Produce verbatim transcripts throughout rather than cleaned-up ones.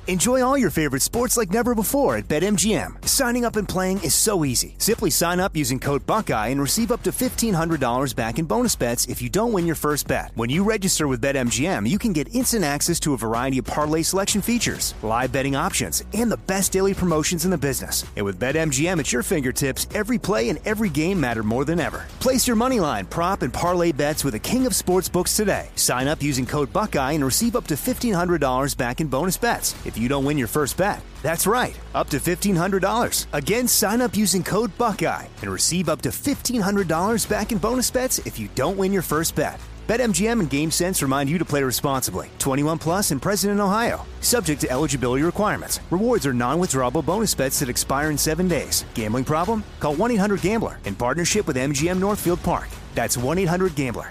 Enjoy all your favorite sports like never before at BetMGM. Signing up and playing is so easy. Simply sign up using code Buckeye and receive up to fifteen hundred dollars back in bonus bets if you don't win your first bet. When you register with BetMGM, you can get instant access to a variety of parlay selection features, live betting options, and the best daily promotions in the business. And with BetMGM at your fingertips, every play and every game matter more than ever. Place your moneyline, prop, and parlay bets with the king of sportsbooks today. Sign up using code Buckeye and receive up to fifteen hundred dollars back in bonus bets if you don't win your first bet. That's right, up to fifteen hundred dollars. Again, sign up using code Buckeye and receive up to fifteen hundred dollars back in bonus bets if you don't win your first bet. BetMGM and GameSense remind you to play responsibly. twenty-one plus and present in Ohio. Subject to eligibility requirements. Rewards are non-withdrawable bonus bets that expire in seven days. Gambling problem? Call one eight hundred gambler in partnership with M G M Northfield Park. That's one eight hundred gambler.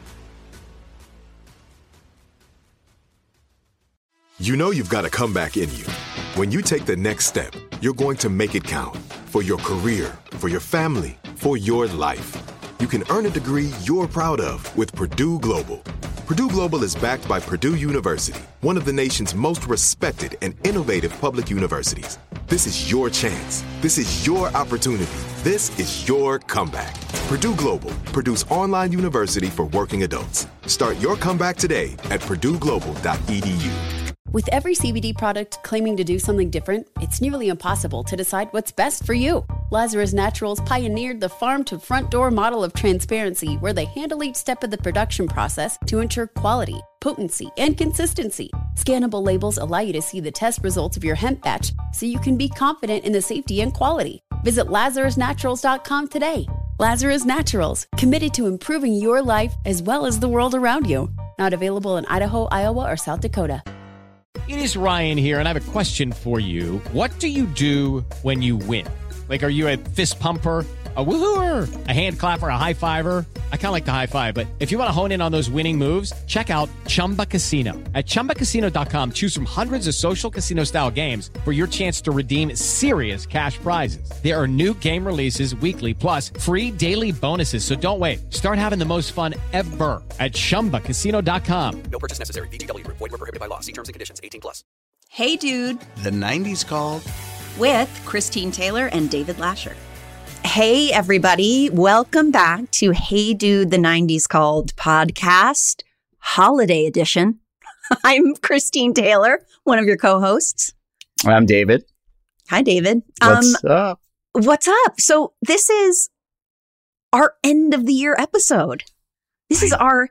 You know you've got a comeback in you. When you take the next step, you're going to make it count. For your career, for your family, for your life. You can earn a degree you're proud of with Purdue Global. Purdue Global is backed by Purdue University, one of the nation's most respected and innovative public universities. This is your chance. This is your opportunity. This is your comeback. Purdue Global, Purdue's online university for working adults. Start your comeback today at purdue global dot e d u. With every C B D product claiming to do something different, it's nearly impossible to decide what's best for you. Lazarus Naturals pioneered the farm-to-front-door model of transparency, where they handle each step of the production process to ensure quality, potency, and consistency. Scannable labels allow you to see the test results of your hemp batch, so you can be confident in the safety and quality. Visit lazarus naturals dot com today. Lazarus Naturals, committed to improving your life as well as the world around you. Not available in Idaho, Iowa, or South Dakota. It is Ryan here, and I have a question for you. What do you do when you win? Like, are you a fist pumper, a woo-hooer, a hand clapper, a high-fiver? I kind of like the high-five, but if you want to hone in on those winning moves, check out Chumba Casino. At chumba casino dot com, choose from hundreds of social casino-style games for your chance to redeem serious cash prizes. There are new game releases weekly, plus free daily bonuses, so don't wait. Start having the most fun ever at chumba casino dot com. No purchase necessary. V G W. Void where prohibited by law. See terms and conditions. eighteen plus. Hey, dude. The nineties called. With Christine Taylor and David Lasher. Hey, everybody. Welcome back to Hey Dude, the nineties Called podcast, holiday edition. I'm Christine Taylor, one of your co-hosts. I'm David. Hi, David. What's um, up? What's up? So this is our end of the year episode. This is our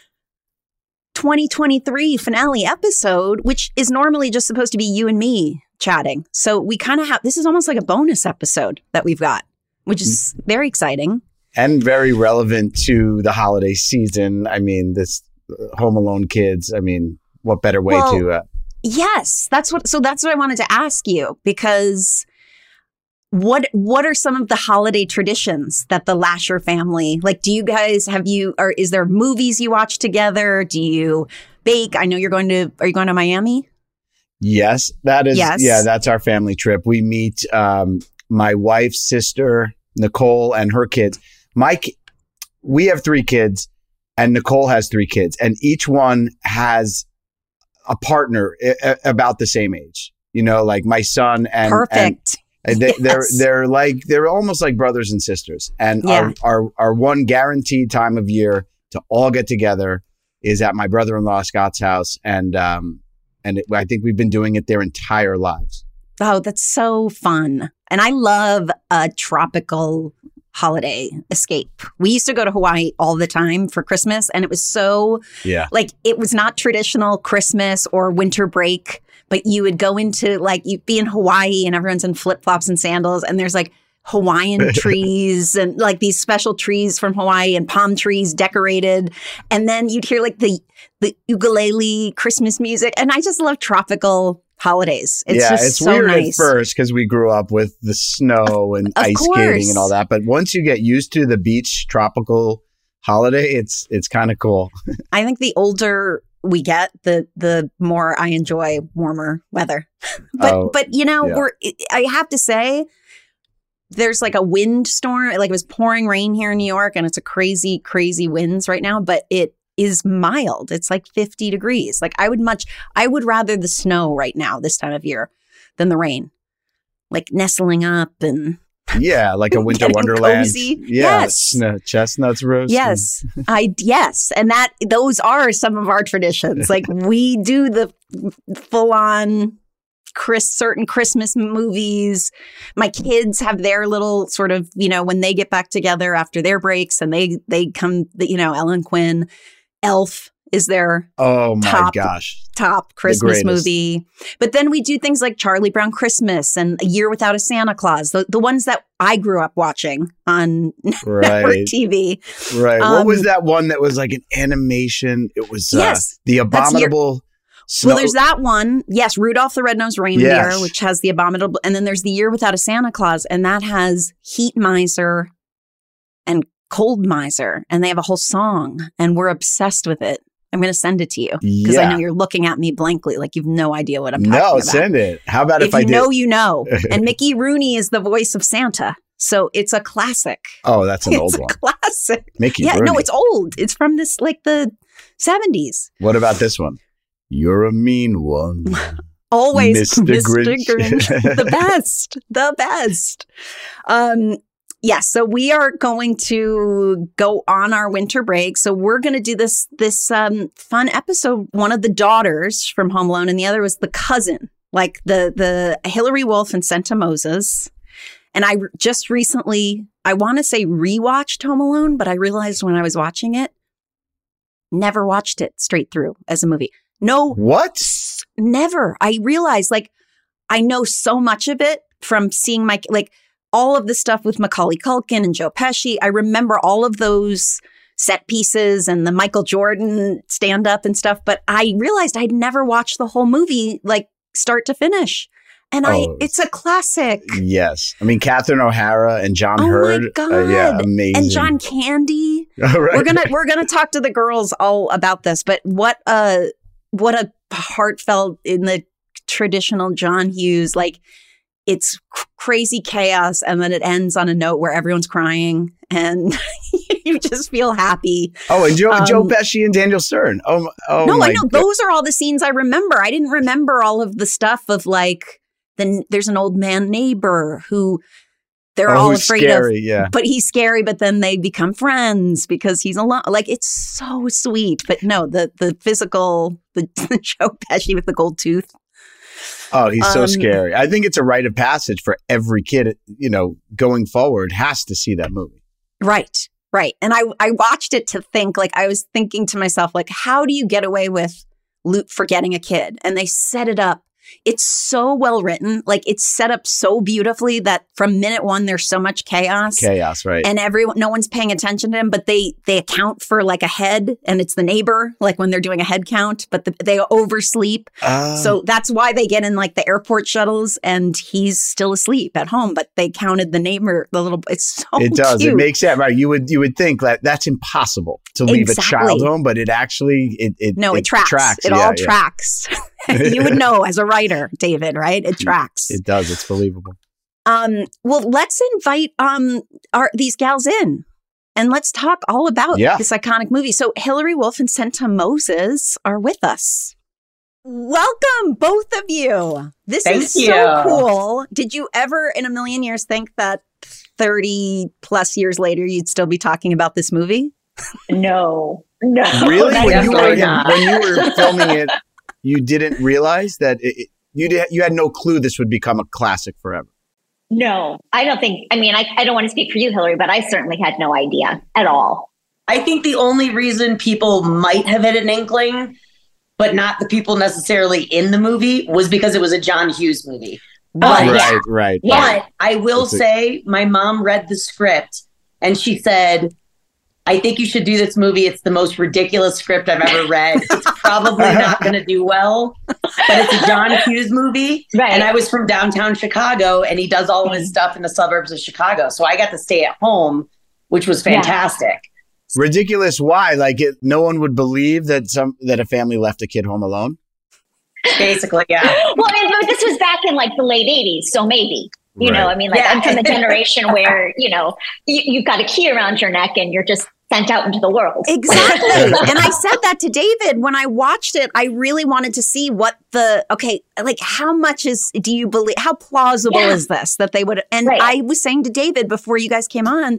twenty twenty-three finale episode, which is normally just supposed to be you and me chatting. So we kind of have, this is almost like a bonus episode that we've got, which is very exciting. And very relevant to the holiday season. I mean, this uh, Home Alone kids, I mean, what better way well, to... Uh... Yes, that's what, so that's what I wanted to ask you, because what, what are some of the holiday traditions that the Lasher family, like, do you guys, have you, or is there movies you watch together? Do you bake? I know you're going to, are you going to Miami? Yes, that is, yes. yeah, that's our family trip. We meet um, my wife's sister, Nicole, and her kids. My, we have three kids, and Nicole has three kids, and each one has a partner I- about the same age. You know, like my son and perfect. And they, yes. They're they're like they're almost like brothers and sisters. And yeah. our, our our one guaranteed time of year to all get together is at my brother-in-law Scott's house, and um and it, I think we've been doing it their entire lives. Oh, that's so fun. And I love a tropical holiday escape. We used to go to Hawaii all the time for Christmas, and it was so, yeah, like, it was not traditional Christmas or winter break, but you would go into, like, you'd be in Hawaii and everyone's in flip-flops and sandals, and there's like Hawaiian trees and like these special trees from Hawaii and palm trees decorated. And then you'd hear like the the ukulele Christmas music. And I just love tropical holidays. It's yeah, just it's so weird nice. At first because we grew up with the snow and of ice course. skating and all that. But once you get used to the beach tropical holiday, it's it's kind of cool. I think the older we get, the the more I enjoy warmer weather. but oh, but you know, yeah. we're I have to say, there's like a wind storm. Like, it was pouring rain here in New York, and it's a crazy, crazy winds right now. But it is mild. It's like fifty degrees. Like I would much, I would rather the snow right now, this time of year, than the rain. Like nestling up and yeah, like a winter wonderland. Cozy. Yeah, Yes. sn- chestnuts roasting. Yes, I yes, and that those are some of our traditions. Like we do the full on Chris certain Christmas movies. My kids have their little sort of, you know, when they get back together after their breaks and they they come, you know, Ellen Quinn, Elf is their Oh my top, gosh. top Christmas greatest. movie. But then we do things like Charlie Brown Christmas and A Year Without a Santa Claus, the, the ones that I grew up watching on network Right. T V. Right. Um, what was that one that was like an animation? It was uh, Yes, The that's your- Abominable Snow. Well, there's that one. Yes, Rudolph the Red-Nosed Reindeer, Yes. which has the abominable. And then there's The Year Without a Santa Claus, and that has Heat Miser and Cold Miser, and they have a whole song, and we're obsessed with it. I'm going to send it to you because I Yeah. know you're looking at me blankly like you've no idea what I'm talking No, about. send it. How about if, If I you did? know, you know. And Mickey Rooney is the voice of Santa, so it's a classic. Oh, that's an it's old a one. classic. Mickey Yeah, Rooney. no, it's old. It's from this like the seventies. What about this one? You're a mean one. Always Mister Mister Grinch. Grinch. The best. The best. Um, yes, so we are going to go on our winter break. So we're going to do this this um, fun episode. One of the daughters from Home Alone and the other was the cousin, like the the Hillary Wolf and Santa Moses. And I just recently, I want to say rewatched Home Alone, but I realized when I was watching it, never watched it straight through as a movie. No, What? never. I realized like I know so much of it from seeing my, like all of the stuff with Macaulay Culkin and Joe Pesci. I remember all of those set pieces and the Michael Jordan stand up and stuff, but I realized I'd never watched the whole movie like start to finish. And I, Oh. it's a classic. Yes. I mean, Catherine O'Hara and John Oh Hurd. my God. Uh, yeah, amazing. And John Candy. All right. We're gonna we're gonna talk to the girls all about this, but what a what a heartfelt in the traditional John Hughes, like it's c- crazy chaos, and then it ends on a note where everyone's crying and you just feel happy. Oh, and Joe, Um, Joe Pesci and Daniel Stern. Oh, m- oh no, my I know God. those are all the scenes I remember. I didn't remember all of the stuff of like then there's an old man neighbor who they're Oh, all who's afraid scary, of. yeah. But he's scary, but then they become friends because he's alone. Like it's so sweet. But no, the the physical, the, the Joe Pesci with the gold tooth. Oh, he's so Um, scary. I think it's a rite of passage for every kid, you know, going forward has to see that movie. Right, right. And I I watched it to think, like I was thinking to myself, like, how do you get away with Luke forgetting a kid? And they set it up. It's so well written. Like it's set up so beautifully that from minute one, there's so much chaos. Chaos, right? And everyone, no one's paying attention to him, but they they account for like a head, and it's the neighbor, like when they're doing a head count, but the, they oversleep. Ah. So that's why they get in like the airport shuttles, and he's still asleep at home, but they counted the neighbor, the little. It's so it does. cute. It makes sense. Right. You would you would think that that's impossible to leave a child Exactly. home, but it actually it it, No, it, tracks. It Yeah, all yeah. tracks. You would know as a writer, David, right? It tracks. It does. It's believable. Um, well, let's invite um our these gals in, and let's talk all about Yeah. this iconic movie. So Hillary Wolf and Santa Moses are with us. Welcome, both of you. This Thank is so you. cool. Did you ever in a million years think that thirty plus years later you'd still be talking about this movie? No, no. Really? When you, were, definitely not. when you were filming it, you didn't realize that it, it- you did, you had no clue this would become a classic forever. No, I don't think, I mean, I, I don't want to speak for you, Hillary, but I certainly had no idea at all. I think the only reason people might have had an inkling, but not the people necessarily in the movie, was because it was a John Hughes movie. But, Oh, yeah. Right, right. Yeah. but I will It's a- say, my mom read the script and she said, I think you should do this movie. It's the most ridiculous script I've ever read. It's probably not going to do well, but it's a John Hughes movie. Right. And I was from downtown Chicago, and he does all of his stuff in the suburbs of Chicago. So I got to stay at home, which was Yeah. fantastic. Ridiculous. Why? Like it, no one would believe that some that a family left a kid home alone. Basically, yeah. Well, I mean, but this was back in like the late eighties, so maybe. You know, Right. I mean, like Yeah. I'm from the generation where, you know, you, you've got a key around your neck and you're just sent out into the world. Exactly. And I said that to David when I watched it. I really wanted to see what the, okay, like how much is, do you believe, how plausible Yeah. is this that they would, and Right. I was saying to David before you guys came on,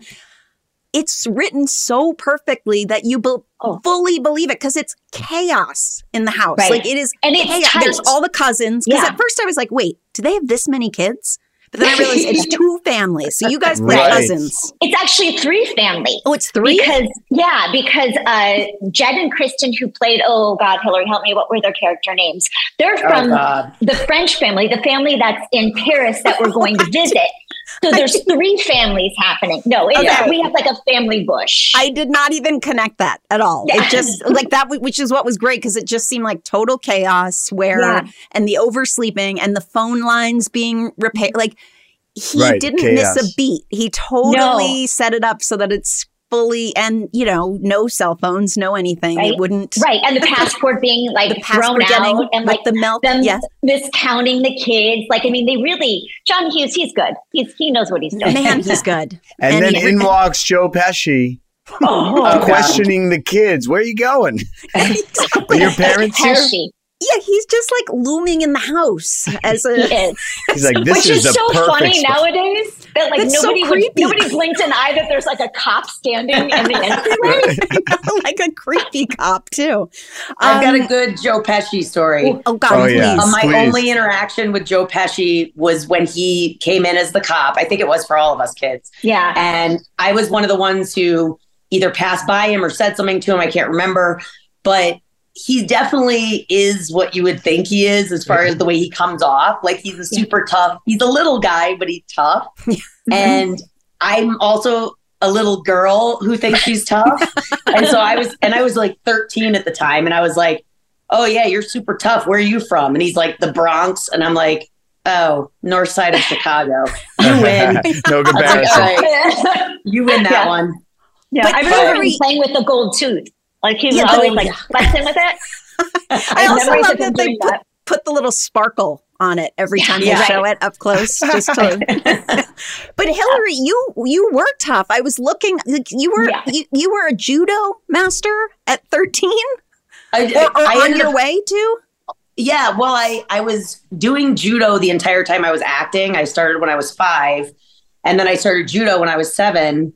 it's written so perfectly that you be- Oh. fully believe it because it's chaos in the house. Right. Like it is And it's chaos. tight. There's all the cousins. Because Yeah. at first I was like, wait, do they have this many kids? But then I realized it's two families. So you guys play Right. cousins. It's actually three families. Oh, it's three? Because, yeah, because uh, Jed and Kristen, who played, oh God, Hillary, help me, what were their character names? They're from God. the French family, the family that's in Paris that we're going to visit. So there's three families happening. No, it's, Okay. we have like a family bush. I did not even connect that at all. Yeah. It just like that, w- which is what was great because it just seemed like total chaos where, Yeah. and the oversleeping and the phone lines being repaired. Like he Right, didn't chaos. miss a beat. He totally set it up so that it's fully, and you know, no cell phones, no anything. Right. It wouldn't. Right. And the passport being like The passport thrown getting out and with like the milk. them Yes. miscounting the kids. Like, I mean, they really, John Hughes, he's good. He's, he knows what he's doing. Man, he's good. And, then he- in walks Joe Pesci, Oh, uh, questioning the kids. Where are you going? Are your parents here? Pesci. Yeah, he's just like looming in the house as He a. is. He's like, this Which is is, the so perfect funny spot. nowadays that like That's so nobody would, creepy. nobody blinked an eye that there's like a cop standing in the entryway. like a creepy cop too. I've got Um, a good Joe Pesci story. Oh God, Oh, please. yeah. Uh, my Please. only interaction with Joe Pesci was when he came in as the cop. I think it was for all of us kids. Yeah. And I was one of the ones who either passed by him or said something to him. I can't remember. But he definitely is what you would think he is as far as the way he comes off. Like he's a super tough. He's a little guy, but he's tough. And I'm also a little girl who thinks she's tough. And so I was, and I was like thirteen at the time. And I was like, oh yeah, you're super tough. Where are you from? And he's like, the Bronx. And I'm like, oh, north side of Chicago. You win. no I was like, comparison. all right, you win that Yeah. one. Yeah. But I remember Hillary- him playing with the gold tooth. Like he was Yeah, always oh, like yeah. flexing with it. I have also memories love of him that they doing put, that. put the little sparkle on it every time Yeah. they show it up close. Just to, but Hillary, you you were tough. I was looking. Like, you were Yeah. you, you were a judo master at thirteen, I, or, or I on ended your up- way to. Yeah, well, I, I was doing judo the entire time I was acting. I started when I was five, and then I started judo when I was seven.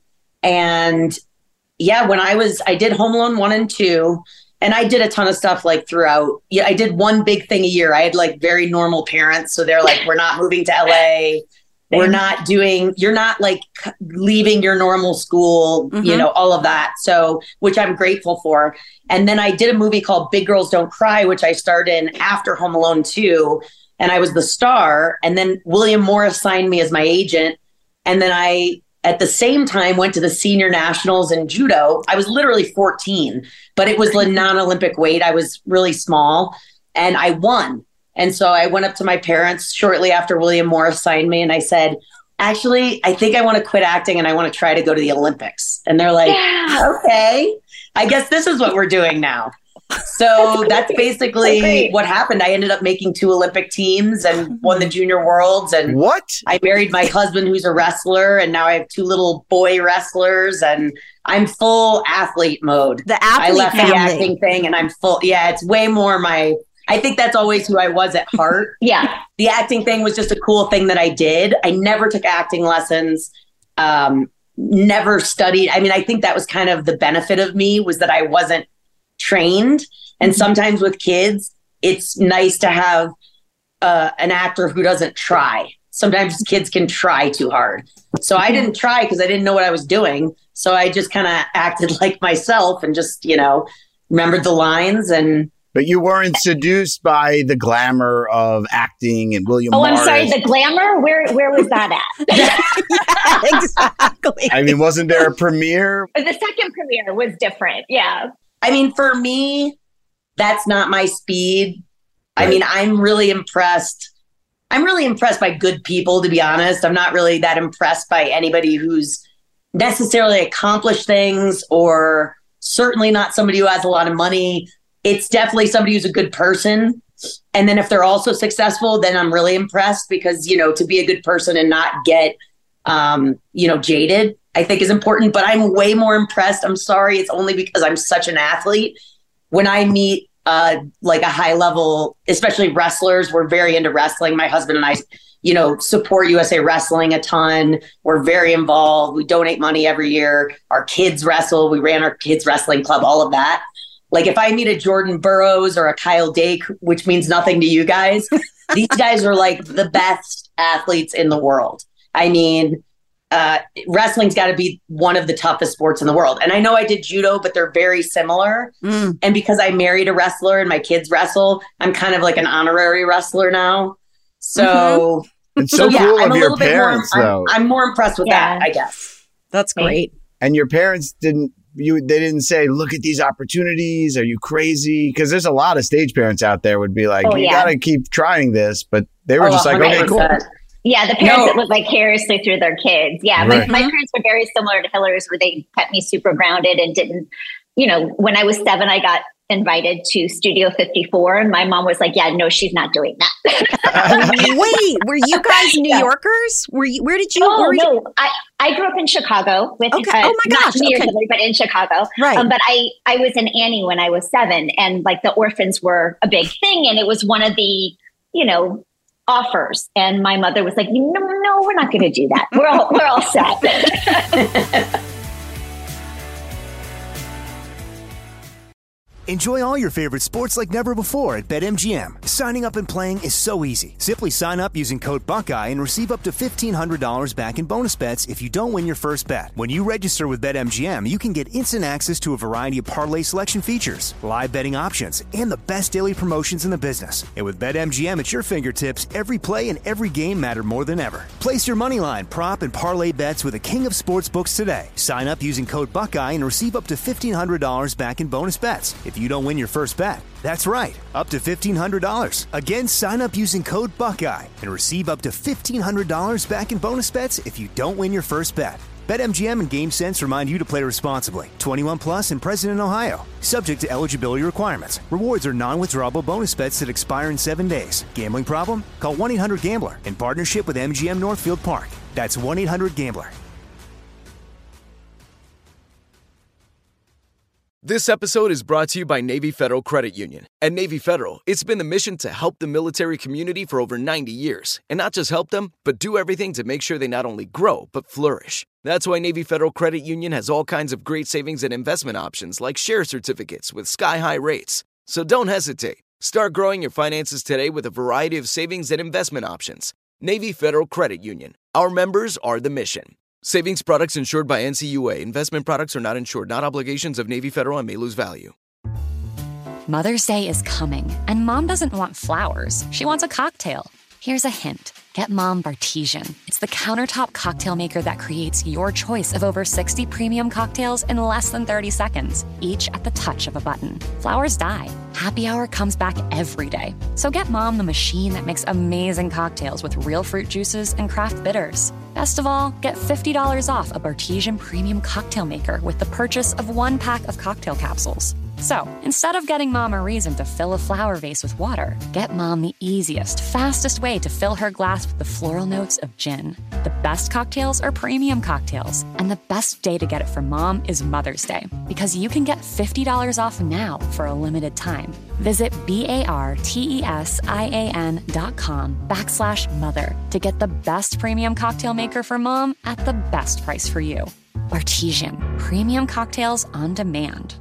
And yeah, when I was, I did Home Alone one and two, and I did a ton of stuff like throughout. Yeah, I did one big thing a year. I had like very normal parents. So they're like, we're not moving to L A. We're not doing, you're not like c- leaving your normal school, you Mhm. know, all of that. So, which I'm grateful for. And then I did a movie called Big Girls Don't Cry, which I starred in after Home Alone two. And I was the star. And then William Morris signed me as my agent. And then I, at the same time, went to the senior nationals in judo. I was literally fourteen, but it was the non-Olympic weight. I was really small and I won. And so I went up to my parents shortly after William Morris signed me and I said, actually, I think I want to quit acting and I want to try to go to the Olympics. And they're like, Yeah. okay, I guess this is what we're doing now. So that's basically So great. what happened. I ended up making two Olympic teams and won the junior worlds. And What? I married my husband who's a wrestler. And now I have two little boy wrestlers and I'm full athlete mode. The I athlete left family. the acting thing and I'm full. Yeah, it's way more my, I think that's always who I was at heart. Yeah. The acting thing was just a cool thing that I did. I never took acting lessons. Um, never studied. I mean, I think that was kind of the benefit of me was that I wasn't trained. And sometimes with kids, it's nice to have uh, an actor who doesn't try. Sometimes kids can try too hard. So I didn't try because I didn't know what I was doing. So I just kind of acted like myself and just, you know, remembered the lines and But you weren't seduced by the glamour of acting and William Oh, I'm Morris. sorry. The glamour. Where where was that at? exactly. I mean, wasn't there a premiere? The second premiere was different. Yeah. I mean, for me, that's not my speed. I Right. mean, I'm really impressed. I'm really impressed by good people, to be honest. I'm not really that impressed by anybody who's necessarily accomplished things or certainly not somebody who has a lot of money. It's definitely somebody who's a good person. And then if they're also successful, then I'm really impressed because, you know, to be a good person and not get, um, you know, jaded I think is important, but I'm way more impressed. I'm sorry. It's only because I'm such an athlete. When I meet uh, like a high level, especially wrestlers, we're very into wrestling. My husband and I, you know, support U S A Wrestling a ton. We're very involved. We donate money every year. Our kids wrestle. We ran our kids wrestling club, all of that. Like if I meet a Jordan Burroughs or a Kyle Dake, which means nothing to you guys, these guys are like the best athletes in the world. I mean, uh, wrestling's got to be one of the toughest sports in the world. And I know I did judo, but they're very similar. Mm. And because I married a wrestler and my kids wrestle, I'm kind of like an honorary wrestler now. So, mm-hmm. It's so, so cool yeah, of your parents, more, though. I'm, I'm more impressed with yeah. that, I guess. That's great. And your parents didn't, you, they didn't say, look at these opportunities. Are you crazy? Because there's a lot of stage parents out there would be like, oh, you yeah. got to keep trying this. But they were oh, just like, one hundred percent. Okay, cool. Yeah, the parents no. that live vicariously through their kids. Yeah, right. my, my parents were very similar to Hillary's, where they kept me super grounded and didn't, you know, when I was seven, I got invited to Studio fifty-four, and my mom was like, yeah, no, she's not doing that. Wait, were you guys New yeah. Yorkers? Were you, where did you? Oh, were no, you? I, I grew up in Chicago with, okay. uh, oh my gosh, not near okay. Hillary, but in Chicago. Right. Um, but I, I was in Annie when I was seven, and like the orphans were a big thing, and it was one of the, you know, offers. And my mother was like, no, no, we're not going to do that. We're all, we're all set. Enjoy all your favorite sports like never before at BetMGM. Signing up and playing is so easy. Simply sign up using code Buckeye and receive up to fifteen hundred dollars back in bonus bets if you don't win your first bet. When you register with BetMGM, you can get instant access to a variety of parlay selection features, live betting options, and the best daily promotions in the business. And with BetMGM at your fingertips, every play and every game matter more than ever. Place your moneyline, prop, and parlay bets with the king of sportsbooks today. Sign up using code Buckeye and receive up to fifteen hundred dollars back in bonus bets if you don't win your first bet. That's right, up to fifteen hundred dollars. Again, sign up using code Buckeye and receive up to fifteen hundred dollars back in bonus bets if you don't win your first bet. BetMGM and GameSense remind you to play responsibly. twenty-one plus and present in Ohio. Subject to eligibility requirements. Rewards are non-withdrawable bonus bets that expire in seven days. Gambling problem? Call one eight hundred gambler in partnership with M G M Northfield Park. That's one eight hundred gambler. This episode is brought to you by Navy Federal Credit Union. At Navy Federal, it's been the mission to help the military community for over ninety years. And not just help them, but do everything to make sure they not only grow, but flourish. That's why Navy Federal Credit Union has all kinds of great savings and investment options like share certificates with sky-high rates. So don't hesitate. Start growing your finances today with a variety of savings and investment options. Navy Federal Credit Union. Our members are the mission. Savings products insured by N C U A. Investment products are not insured, not obligations of Navy Federal and may lose value. Mother's Day is coming, and Mom doesn't want flowers. She wants a cocktail. Here's a hint. Get Mom Bartesian. It's the countertop cocktail maker that creates your choice of over sixty premium cocktails in less than thirty seconds, each at the touch of a button. Flowers die. Happy Hour comes back every day. So get Mom the machine that makes amazing cocktails with real fruit juices and craft bitters. Best of all, get fifty dollars off a Bartesian premium cocktail maker with the purchase of one pack of cocktail capsules. So, instead of getting Mom a reason to fill a flower vase with water, get Mom the easiest, fastest way to fill her glass with the floral notes of gin. The best cocktails are premium cocktails, and the best day to get it for Mom is Mother's Day, because you can get fifty dollars off now for a limited time. Visit B-A-R-T-E-S-I-A-N dot com backslash mother to get the best premium cocktail maker for Mom at the best price for you. Bartesian, premium cocktails on demand.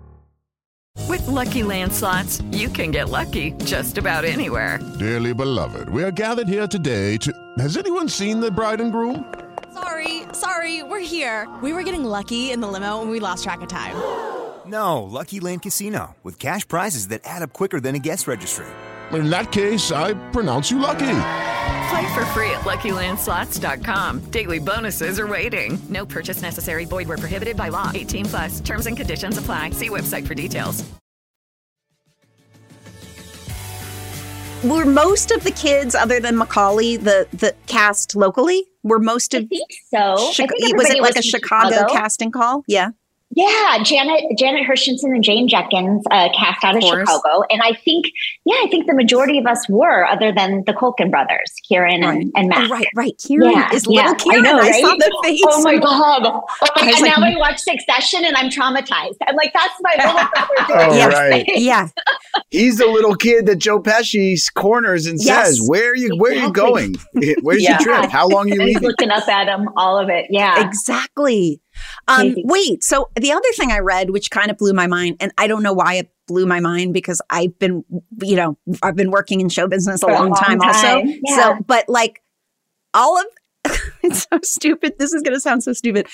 With Lucky Land Slots, you can get lucky just about anywhere. Dearly beloved, we are gathered here today to... Has anyone seen the bride and groom? Sorry, sorry, we're here. We were getting lucky in the limo and we lost track of time. No, Lucky Land Casino, with cash prizes that add up quicker than a guest registry. In that case, I pronounce you lucky. Play for free at Lucky Land Slots dot com. Daily bonuses are waiting. No purchase necessary. Void where prohibited by law. eighteen plus. Terms and conditions apply. See website for details. Were most of the kids, other than Macaulay, the, the cast locally? Were most of... I think so. Chica- I think was it like was a Chicago, Chicago casting call? Yeah. Yeah, Janet Janet Hershenson and Jane Jenkins uh, cast out of, of Chicago, and I think, yeah, I think the majority of us were, other than the Culkin brothers, Kieran right. and, and Matt. Oh, right, right. Kieran yeah, is yeah, little Kieran. I, know, I right? saw the face. Oh my god! Oh my god! like, Now I watch Succession and I'm traumatized. I'm like, that's my little brother doing oh, yes. right. Yeah, he's the little kid that Joe Pesci corners and yes. says, "Where are you? Where are you going? Where's yeah. your trip? How long are you and leaving?" He's looking up at him, all of it. Yeah, exactly. Um, wait, so the other thing I read, which kind of blew my mind, and I don't know why it blew my mind because I've been, you know, I've been working in show business a, For long, a long time, time also. yeah. So, but like all of, it's so stupid. This is going to sound so stupid.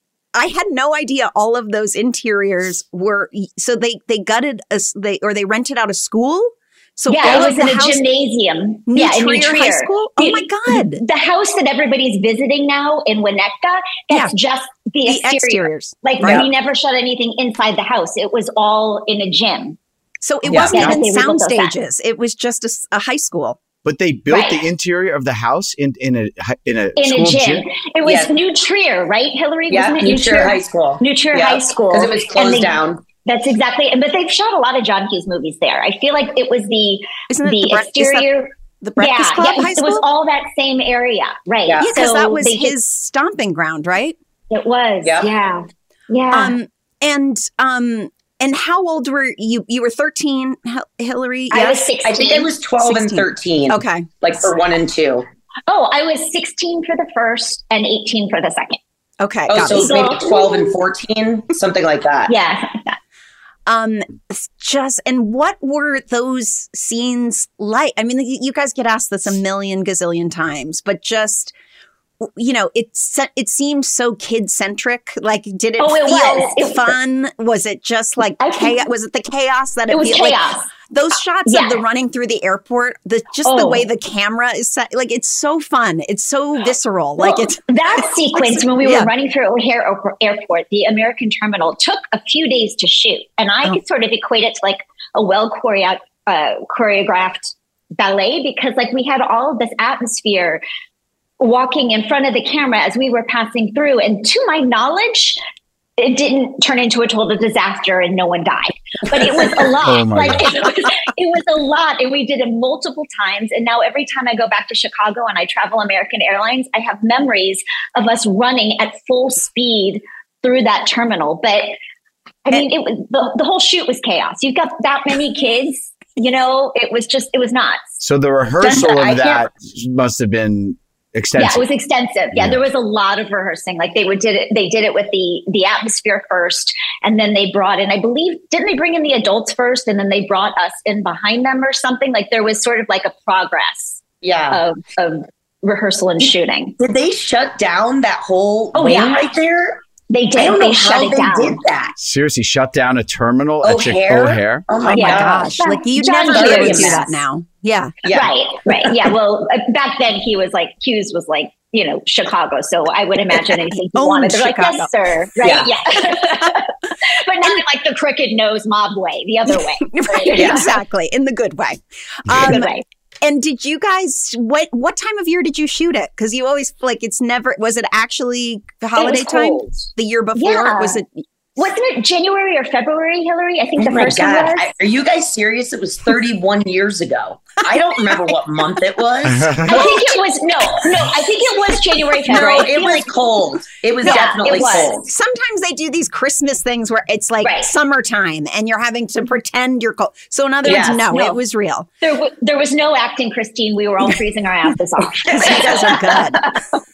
I had no idea all of those interiors were, so they, they gutted us, they, or they rented out a school. So yeah, all it was of in the a house, gymnasium. New yeah, in Trier New Trier High School. Oh the, my God. The house that everybody's visiting now in Winnetka, that's yeah. just the, the exterior. exteriors. Like right. we never shot anything inside the house. It was all in a gym. So it yeah. wasn't yeah. even sound stages. It was just a, a high school. But they built right. the interior of the house in in a in a in school a gym. gym. It was yeah. New Trier, right, Hillary? Yeah, Wasn't it New Trier High School. New Trier yeah. High School, because it was closed they, down. That's exactly. But they've shot a lot of John Hughes movies there. I feel like it was the Isn't it the, the exterior. The Breakfast yeah, Club yeah, High School? It was all that same area, right? Yeah, because so that was his just, stomping ground, right? It was, yeah, yeah. yeah. Um, and um, and how old were you? You were thirteen, Hillary. I yes? was sixteen. I think I was twelve sixteen. And thirteen. Okay, like for one and two. Oh, I was sixteen for the first and eighteen for the second. Okay, oh, so it. maybe twelve and fourteen, something like that. Yeah, something like that. Um, just, and what were those scenes like? I mean, you guys get asked this a million gazillion times, but just, you know, it's, it seemed so kid centric. Like, did it oh, it feel was. It fun? Was, was it just like chaos? Was it the chaos that it, it was feel, chaos? Like, those shots yeah. of the running through the airport, the just oh. the way the camera is set, like it's so fun. It's so visceral. Well, like it's that sequence when we were yeah. running through O'Hare Airport, the American terminal took a few days to shoot, and I oh. could sort of equate it to like a well choreo- uh, choreographed ballet because like we had all of this atmosphere walking in front of the camera as we were passing through, and to my knowledge, it didn't turn into a total disaster and no one died, but it was a lot. oh like it was, it was a lot. And we did it multiple times. And now every time I go back to Chicago and I travel American Airlines, I have memories of us running at full speed through that terminal. But I mean, it was the, the whole shoot was chaos. You've got that many kids, you know, it was just, it was nuts. So the rehearsal of that must have been extensive. Yeah, it was extensive. Yeah, yeah, there was a lot of rehearsing. Like they would did it. They did it with the the atmosphere first, and then they brought in. I believe didn't they bring in the adults first, and then they brought us in behind them or something. Like there was sort of like a progress. Yeah. Of, of rehearsal and shooting. Did they shut down that whole oh, wing yeah. right there? They did. I don't they know shut how it they down. did that. Seriously, shut down a terminal O'Hare? at Chick- O'Hare? Oh my, oh my gosh. gosh. Like you'd John never be able to Hughes. do that now. Yeah. yeah. Right, right. Yeah. Well, uh, back then he was like, Hughes was like, you know, Chicago. So I would imagine anything he wanted. They're like, yes, sir. Right. Yeah. yeah. But not in like the crooked nose mob way, the other way. Right, yeah. Exactly. In the good way. Um, Um, good way. And did you guys, what what time of year did you shoot it? Because you always, like, it's never, was it actually the holiday time? Cold. The year before? Yeah. Was it? Wasn't it January or February, Hillary? I think oh the my first God. one was. I, are you guys serious? It was thirty-one years ago. I don't remember what month it was. I think it was, no, no, I think it was January, February. No, it was like, cold. It was yeah, definitely it was. cold. Sometimes they do these Christmas things where it's like right. summertime and you're having to pretend you're cold. So in other yes, words, no, no, it was real. There, w- there was no acting, Christine. We were all freezing our asses off. You guys are good.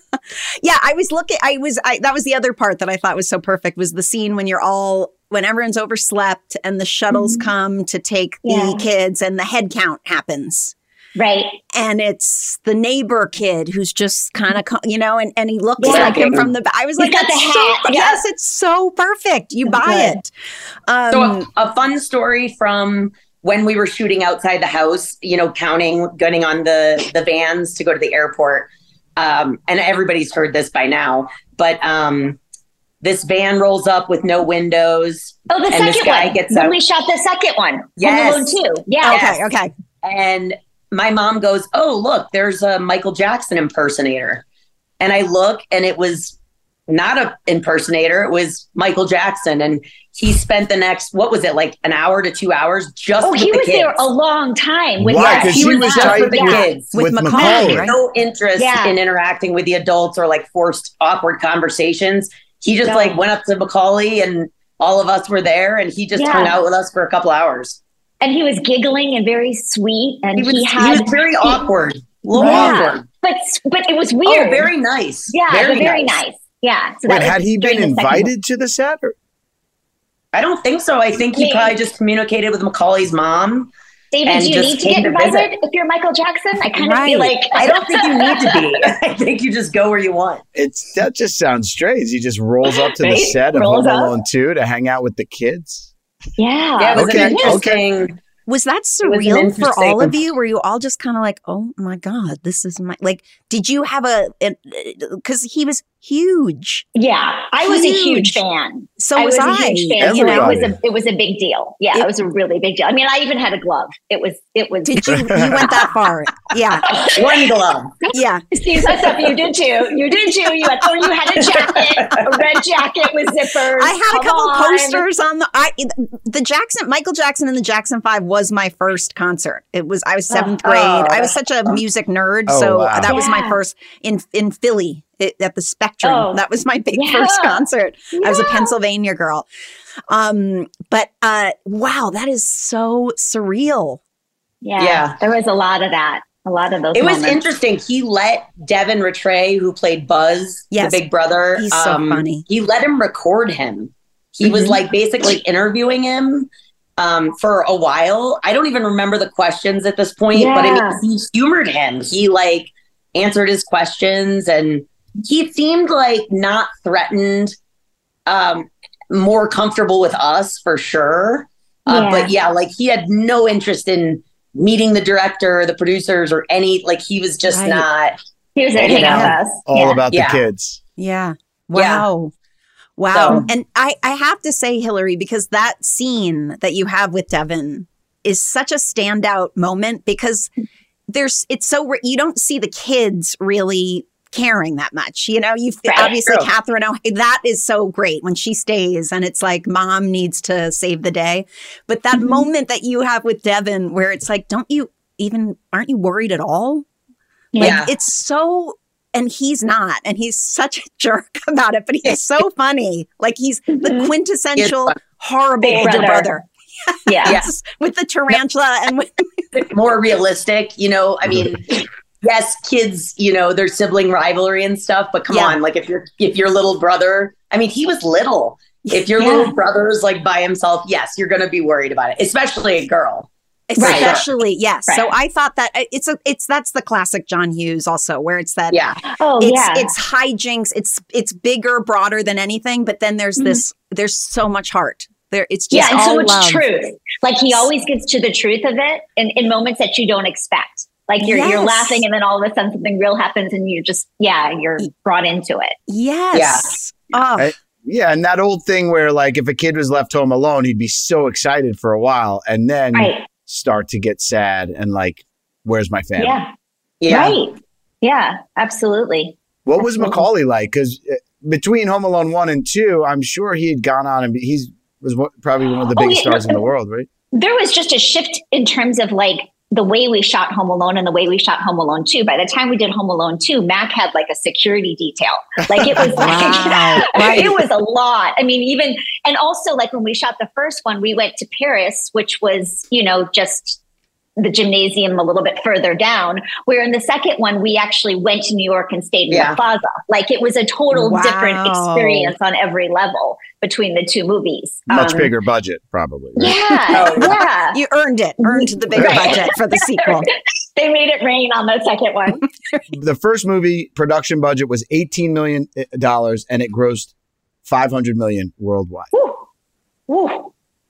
Yeah, I was looking, I was, I, that was the other part that I thought was so perfect was the scene when you're all, when everyone's overslept and the shuttles mm-hmm. come to take yeah. the kids and the head count happens. Right. And it's the neighbor kid who's just kind of, you know, and, and he looks yeah. like him from the back. I was He's like, got the hat. So, yeah. yes, it's so perfect. You buy Good. it. Um, so a, a fun story from when we were shooting outside the house, you know, counting, gunning on the, the vans to go to the airport. Um, and everybody's heard this by now, but um, this van rolls up with no windows. Oh, the and second this guy one. Gets when out. we shot the second one. Yes. Home Alone two. Yeah. Okay. Okay. And my mom goes, "Oh, look, there's a Michael Jackson impersonator." And I look, and it was not a impersonator. It was Michael Jackson. And he spent the next, what was it, like an hour to two hours just oh, with he the was kids. there a long time. With Why? us. Because he, he was, was just tight with the with- kids. with He Macaulay, had right? no interest Yeah. in interacting with the adults or like forced awkward conversations. He just No. like went up to Macaulay and all of us were there and he just Yeah. hung out with us for a couple hours. And he was giggling and very sweet. And He was, he he had was very he- awkward. A little Yeah. awkward. But but it was weird. Oh, very nice. Yeah, very, but very nice. nice. Yeah. So Wait, that was had he been during the second invited to the set? Or? I don't think so. I think he Maybe. probably just communicated with Macaulay's mom. David, and do you just need to came get to visit. invited if you're Michael Jackson? I kind of feel Right. like I don't think you need to be. I think you just go where you want. It's that just sounds strange. He just rolls up to the Right? set of Rolls Home up. Alone two to hang out with the kids. Yeah. Yeah, it was Okay, an interesting. Was that was an surreal for interesting- all of you? Were you all just kind of like, oh my God, this is my, like, did you have a, because he was huge. Yeah, I was a huge Huge. fan. So I was was a I. huge fan. You know, it was Everybody. a it was a big deal. Yeah, it, was a really big deal. I mean, I even had a glove. It was it was. Did you, you went that far? Yeah. One glove. Yeah. Steve, that's up. You did too. You did too. You had, or you had a jacket, a red jacket with zippers. I had Come a couple on. posters on the I the Jackson Michael Jackson and the Jackson Five was my first concert. It was I was seventh Oh, grade. I was that's such a music nerd, Oh, so wow. that was my Yeah. first in in Philly it, at the Spectrum. Oh, that was my big yeah. first concert. I was a Yeah. Pennsylvania girl. Um, but uh, wow, that is so surreal. Yeah, Yeah. there was a lot of that. A lot of those. It was moments. interesting. He let Devin Rattray, who played Buzz, Yes. the big brother, He's so funny. He let him record him. He was Mhm. like basically interviewing him um, for a while. I don't even remember the questions at this point, but I Yeah. mean, he humored him. He like answered his questions and he seemed like not threatened, um, more comfortable with us for sure. Uh, Yeah. But yeah, like he had no interest in meeting the director, the producers, or any, like he was just Right. not. He was there You hanging out know, with us. All Yeah. about Yeah. the kids. Yeah. Yeah. Wow. Wow. So- And I, I have to say, Hillary, because that scene that you have with Devin is such a standout moment because there's, it's so, re- you don't see the kids really caring that much. You know, you Right. obviously True. Catherine, O- that is so great when she stays and it's like mom needs to save the day. But that Mhm. moment that you have with Devin where it's like, don't you even, aren't you worried at all? Like, Yeah. it's so, and he's not, and he's such a jerk about it, but he's so funny. Like he's the Mhm. quintessential Yes. horrible Big older brother. brother. Yeah. Yes, with the tarantula and with More realistic, you know. I mean, yes, kids, you know, their sibling rivalry and stuff, but come Yeah. on, like if your if your little brother, I mean, he was little. If your Yeah. little brother's like by himself, yes, you're going to be worried about it, especially a girl. Right. especially yes. So Right. I thought that uh, it's a it's that's the classic John Hughes also, where it's that Yeah, Oh it's yeah. it's hijinks, it's it's bigger, broader than anything, but then there's Mhm. this there's so much heart. There it's yeah, just and so all much love. truth. Like he always gets to the truth of it in, in moments that you don't expect. Like you're you're Yes. laughing and then all of a sudden something real happens and you're just yeah, you're brought into it. Yes. Oh, I- Yeah, and that old thing where like if a kid was left home alone, he'd be so excited for a while and then Right. start to get sad and like, where's my family? Yeah. yeah. Right. Yeah, absolutely. What was Absolutely. Macaulay like? Because between Home Alone one and two, I'm sure he had gone on and be, he's was one- probably one of the Oh, biggest yeah. stars in the world, right? There was just a shift in terms of like the way we shot Home Alone and the way we shot Home Alone two. By the time we did Home Alone two, Mac had like a security detail. Like it was like, Wow. Right. it was a lot. I mean, even, and also like when we shot the first one, we went to Paris, which was, you know, just the gymnasium a little bit further down, where in the second one, we actually went to New York and stayed in Yeah. the plaza. Like it was a total Wow. different experience on every level between the two movies. Much Um, bigger budget, probably. Right? Yeah. Oh, yeah. you earned it. Earned the bigger Right. budget for the sequel. They made it rain on the second one. The first movie production budget was eighteen million dollars and it grossed five hundred million dollars worldwide. Woo. Woo.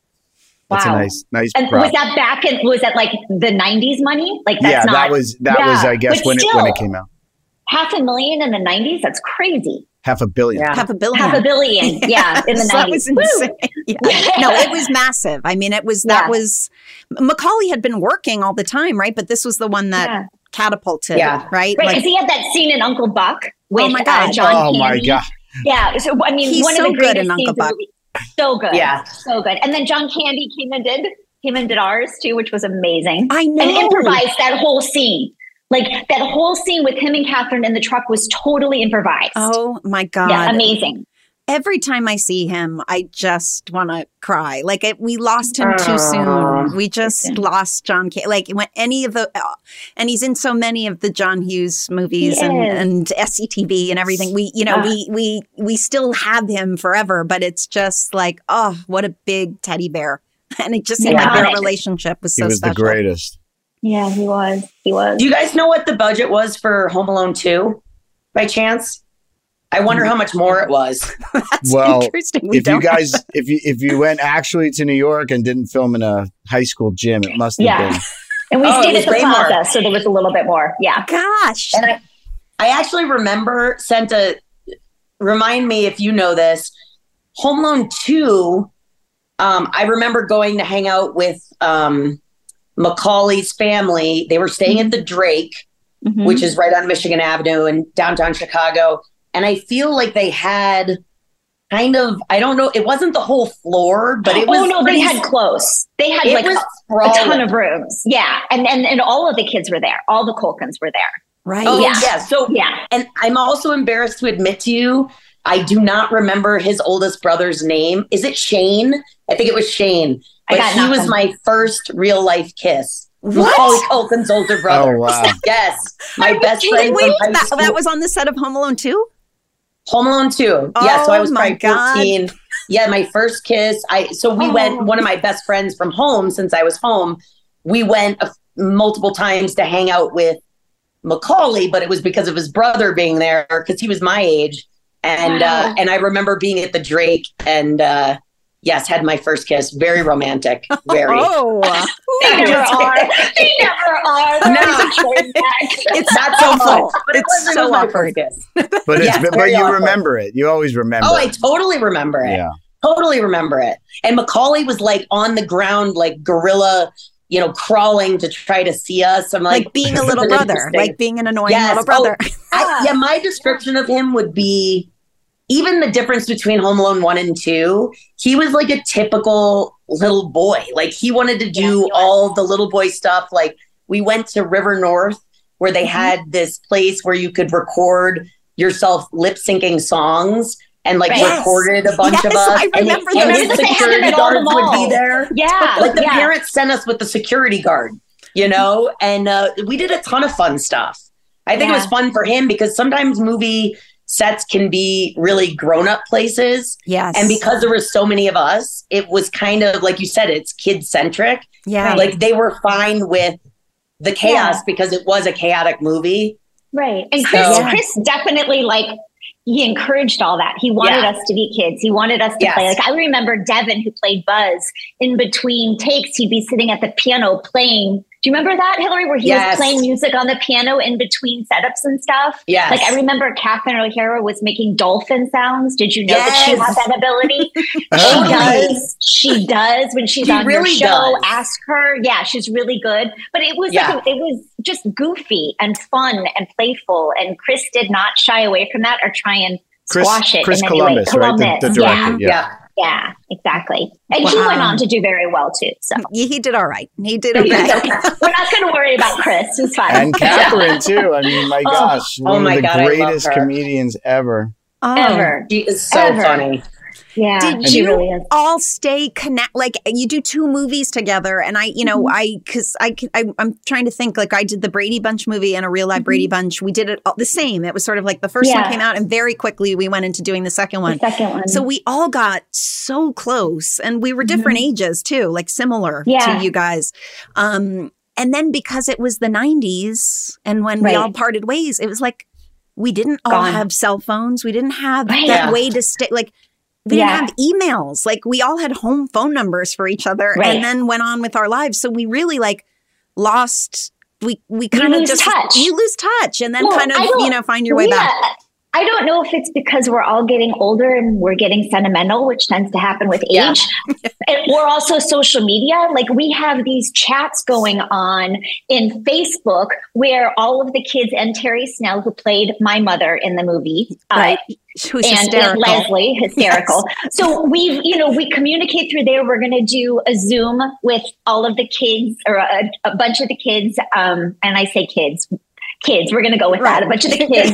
That's Wow. a nice, nice And prop. was that back in, was that like the nineties money? Like that's yeah, not that was that yeah, was I guess but when it still, when it came out. half a million in the nineties? That's crazy. Half a billion. Yeah. Half a billion. Half a billion. Yeah. In the So that nineties. was insane. Yeah. No, it was massive. I mean, it was, that Yeah. was, Macaulay had been working all the time, right? But this was the one that Yeah. catapulted, Yeah. right? Right. Like, Because he had that scene in Uncle Buck with my uh, God. John Oh my Candy. god. Yeah. So I mean, He's one so of the good greatest in Uncle scenes Buck. of the movie. So good. Yeah. So good. And then John Candy came and did came and did ours too, which was amazing. I know. And improvised that whole scene. Like that whole scene with him and Catherine in the truck was totally improvised. Oh my God. Yeah, amazing. Every time I see him, I just want to cry. Like it, we lost him too Aw. soon. We just lost John. Ca- like when any of the, uh, and he's in so many of the John Hughes movies He and, is. and S C T V and everything. We, you know, Ah. we we we still have him forever. But it's just like, oh, what a big teddy bear, and it just seemed Yeah. like their relationship was He so was special. the greatest. Yeah, he was. He was. Do you guys know what the budget was for Home Alone two by chance? I wonder how much more it was. That's Well, interesting. We if you don't guys, have it. if you if you went actually to New York and didn't film in a high school gym, it must have Yeah. been. And we Oh, it stayed was at the way more. plaza, so there was a little bit more. Yeah. Gosh. And I, I actually remember, Senta, remind me if you know this, Home Alone two, um, I remember going to hang out with um, Macaulay's family. They were staying at the Drake, Mhm. which is right on Michigan Avenue in downtown Chicago. And I feel like they had kind of, I don't know, it wasn't the whole floor, but it was. Oh no, they pretty- had close. They had It like was a, a sprawling. ton of rooms. Yeah, and and and all of the kids were there. All the Culkins were there. Right. Oh, Yeah. yeah. So, Yeah. and I'm also embarrassed to admit to you, I do not remember his oldest brother's name. Is it Shane? I think it was Shane. I But got he was nothing. my first real life kiss. What? Macaulay Culkin's older brother. Oh, wow. Yes. My best Wait, friend wait, from high that, school. that was on the set of Home Alone two? Home Alone two. Yeah, so I Oh was my probably God. fourteen. Yeah, my first kiss. I so we Oh. went. One of my best friends from home, since I was home, we went a, multiple times to hang out with Macaulay, but it was because of his brother being there because he was my age, and Wow. uh, and I remember being at the Drake and uh, yes, had my first kiss. Very romantic. Very. Oh, They never are. They never are. They're No. always a train wreck. it's Not so awful. much, but it It's was, it so was my awkward. first kiss. But it's Yes, but very you awkward. remember it. You always remember. Oh, I it. totally remember it. Yeah. Totally remember it. And Macaulay was like on the ground, like gorilla, you know, crawling to try to see us. I'm like, Like being a this little is brother, interesting. like being an annoying Yes. little brother. Oh, I, yeah, my description of him would be even the difference between Home Alone one and two. He was like a typical little boy. Like he wanted to Yeah, do he was. all the little boy stuff. Like we went to River North where they Mm-hmm. had this place where you could record yourself lip syncing songs. And like Right. recorded a bunch Yes, of us. I and remember and those. his They had them security at all the guards would be malls. there. Yeah. Like the yeah. parents sent us with the security guard, you know, and uh, we did a ton of fun stuff. I think it was Yeah. fun for him because sometimes movie sets can be really grown up places. Yes. And because there were so many of us, it was kind of like you said, it's kid centric. yeah. Like they were fine with the chaos Yeah. because it was a chaotic movie. Right. And Chris, So- Chris definitely like he encouraged all that. He wanted Yeah. us to be kids. He wanted us to Yes. play. Like I remember Devin, who played Buzz, in between takes, he'd be sitting at the piano playing. Do you remember that, Hillary, where he Yes. was playing music on the piano in between setups and stuff? Yes. Like I remember Catherine O'Hara was making dolphin sounds. Did you know that she Yes. had that ability? Oh. She does. She does when she's She on really your show. does. Ask her. Yeah, she's really good. But it was Yeah. like a, it was just goofy and fun and playful. And Chris did not shy away from that or try and Chris, squash it. Chris in any way. Columbus, right? The, the Columbus, director. yeah. Yeah. Yeah, exactly. And he Wow. went on to do very well too. So Yeah, he did all right. He did He okay. did okay. We're not going to worry about Chris. It's fine. And Catherine too. I mean, my Oh. gosh, Oh one my of the God, I love greatest her. comedians ever. Oh. Ever. She is so Ever. funny. Yeah, Did she you really is. all stay connect? Like you do two movies together, and I, you know, Mm-hmm. I because I, I I'm trying to think. Like I did the Brady Bunch movie and a real life Mm-hmm. Brady Bunch. We did it all the same. It was sort of like the first one Yeah. came out, and very quickly we went into doing the second one. The second one. So we all got so close, and we were different ages too, like similar Mm-hmm. Yeah. to you guys. Um, and then because it was the nineties, and when we Right. all parted ways, it was like we didn't all Gone. have cell phones. We didn't have Right. that Yeah. way to stay. Like we Yeah. didn't have emails. Like we all had home phone numbers for each other, Right. and then went on with our lives. So we really like lost. We we You kind of lose just touch. you lose touch, and then Well, kind of I don't- you know find your way yeah. back. I don't know if it's because we're all getting older and we're getting sentimental, which tends to happen with age. Yeah. And we're also social media. Like we have these chats going on in Facebook where all of the kids and Terry Snell, who played my mother in the movie, right. uh, Who's and, hysterical. and Leslie, hysterical. Yes. So we, you know, we communicate through there. We're going to do a Zoom with all of the kids or a, a bunch of the kids. Um, and I say kids. Kids, we're going to go with right. that. A bunch of the kids.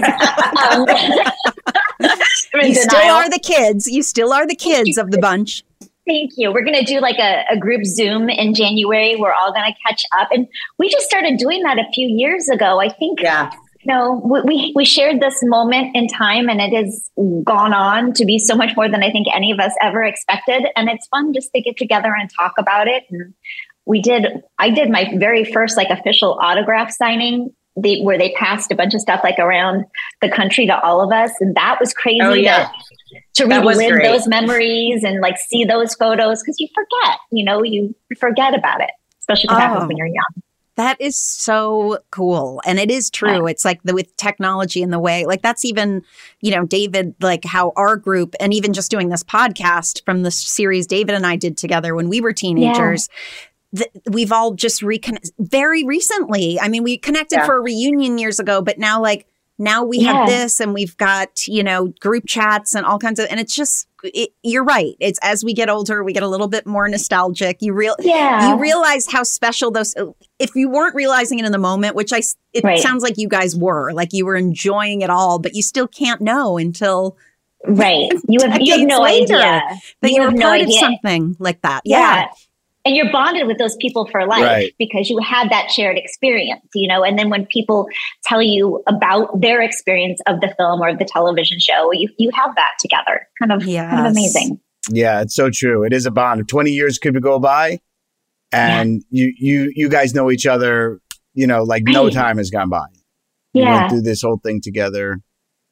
um, you still are the kids. You still are the kids of the bunch. Thank you. We're going to do like a, a group Zoom in January. We're all going to catch up. And we just started doing that a few years ago. I think, yeah. you know, we, we shared this moment in time and it has gone on to be so much more than I think any of us ever expected. And it's fun just to get together and talk about it. And we did, I did my very first like official autograph signing They, where they passed a bunch of stuff like around the country to all of us. And that was crazy oh, yeah. to, to relive those memories and like see those photos. Cause you forget, you know, you forget about it, especially if it oh, happens when you're young. That is so cool. And it is true. Yeah. It's like the, with technology in the way, like that's even, you know, David, like how our group and even just doing this podcast from the series David and I did together when we were teenagers, yeah. The, we've all just reconnected very recently. I mean, we connected yeah. for a reunion years ago, but now like now we yeah. have this and we've got, you know, group chats and all kinds of, and it's just, it, you're right. It's as we get older, we get a little bit more nostalgic. You real, yeah. you realize how special those, if you weren't realizing it in the moment, which I, it right. sounds like you guys were, like you were enjoying it all, but you still can't know until right. You have, you have no idea that you, you were no part idea. of something like that. Yeah. yeah. And you're bonded with those people for life right. because you had that shared experience, you know, and then when people tell you about their experience of the film or the television show, you, you have that together. Kind of, yes. kind of amazing. Yeah, it's so true. It is a bond. twenty years could go by and yeah. you, you, you guys know each other, you know, like right. no time has gone by. You yeah. went through this whole thing together.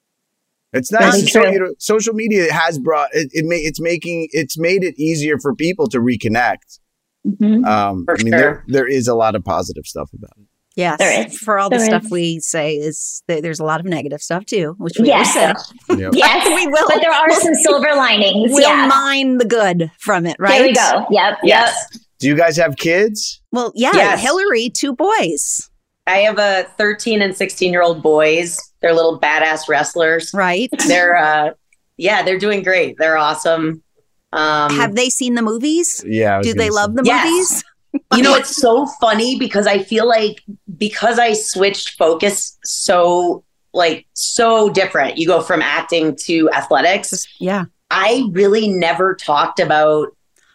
It's nice. So, you know, social media has brought it, it may, it's making, it's made it easier for people to reconnect. Mm-hmm. Um, For I mean, sure. there there is a lot of positive stuff about it. Yes, there is. For all the there stuff is. we say is th- there's a lot of negative stuff too, which we yes. always say. Yep. Yes, we will. But there are some silver linings. We'll yeah. mine the good from it, right? There we go. Yep. Yes. Yep. Do you guys have kids? Well, yeah. Yes. Hillary, two boys. I have a thirteen and sixteen year old boys. They're little badass wrestlers. Right. They're, uh, yeah, they're doing great. They're awesome. Um, have they seen the movies? Yeah. Do they love the yes. movies? You know, it's so funny because I feel like because I switched focus so like so different. You go from acting to athletics. Yeah. I really never talked about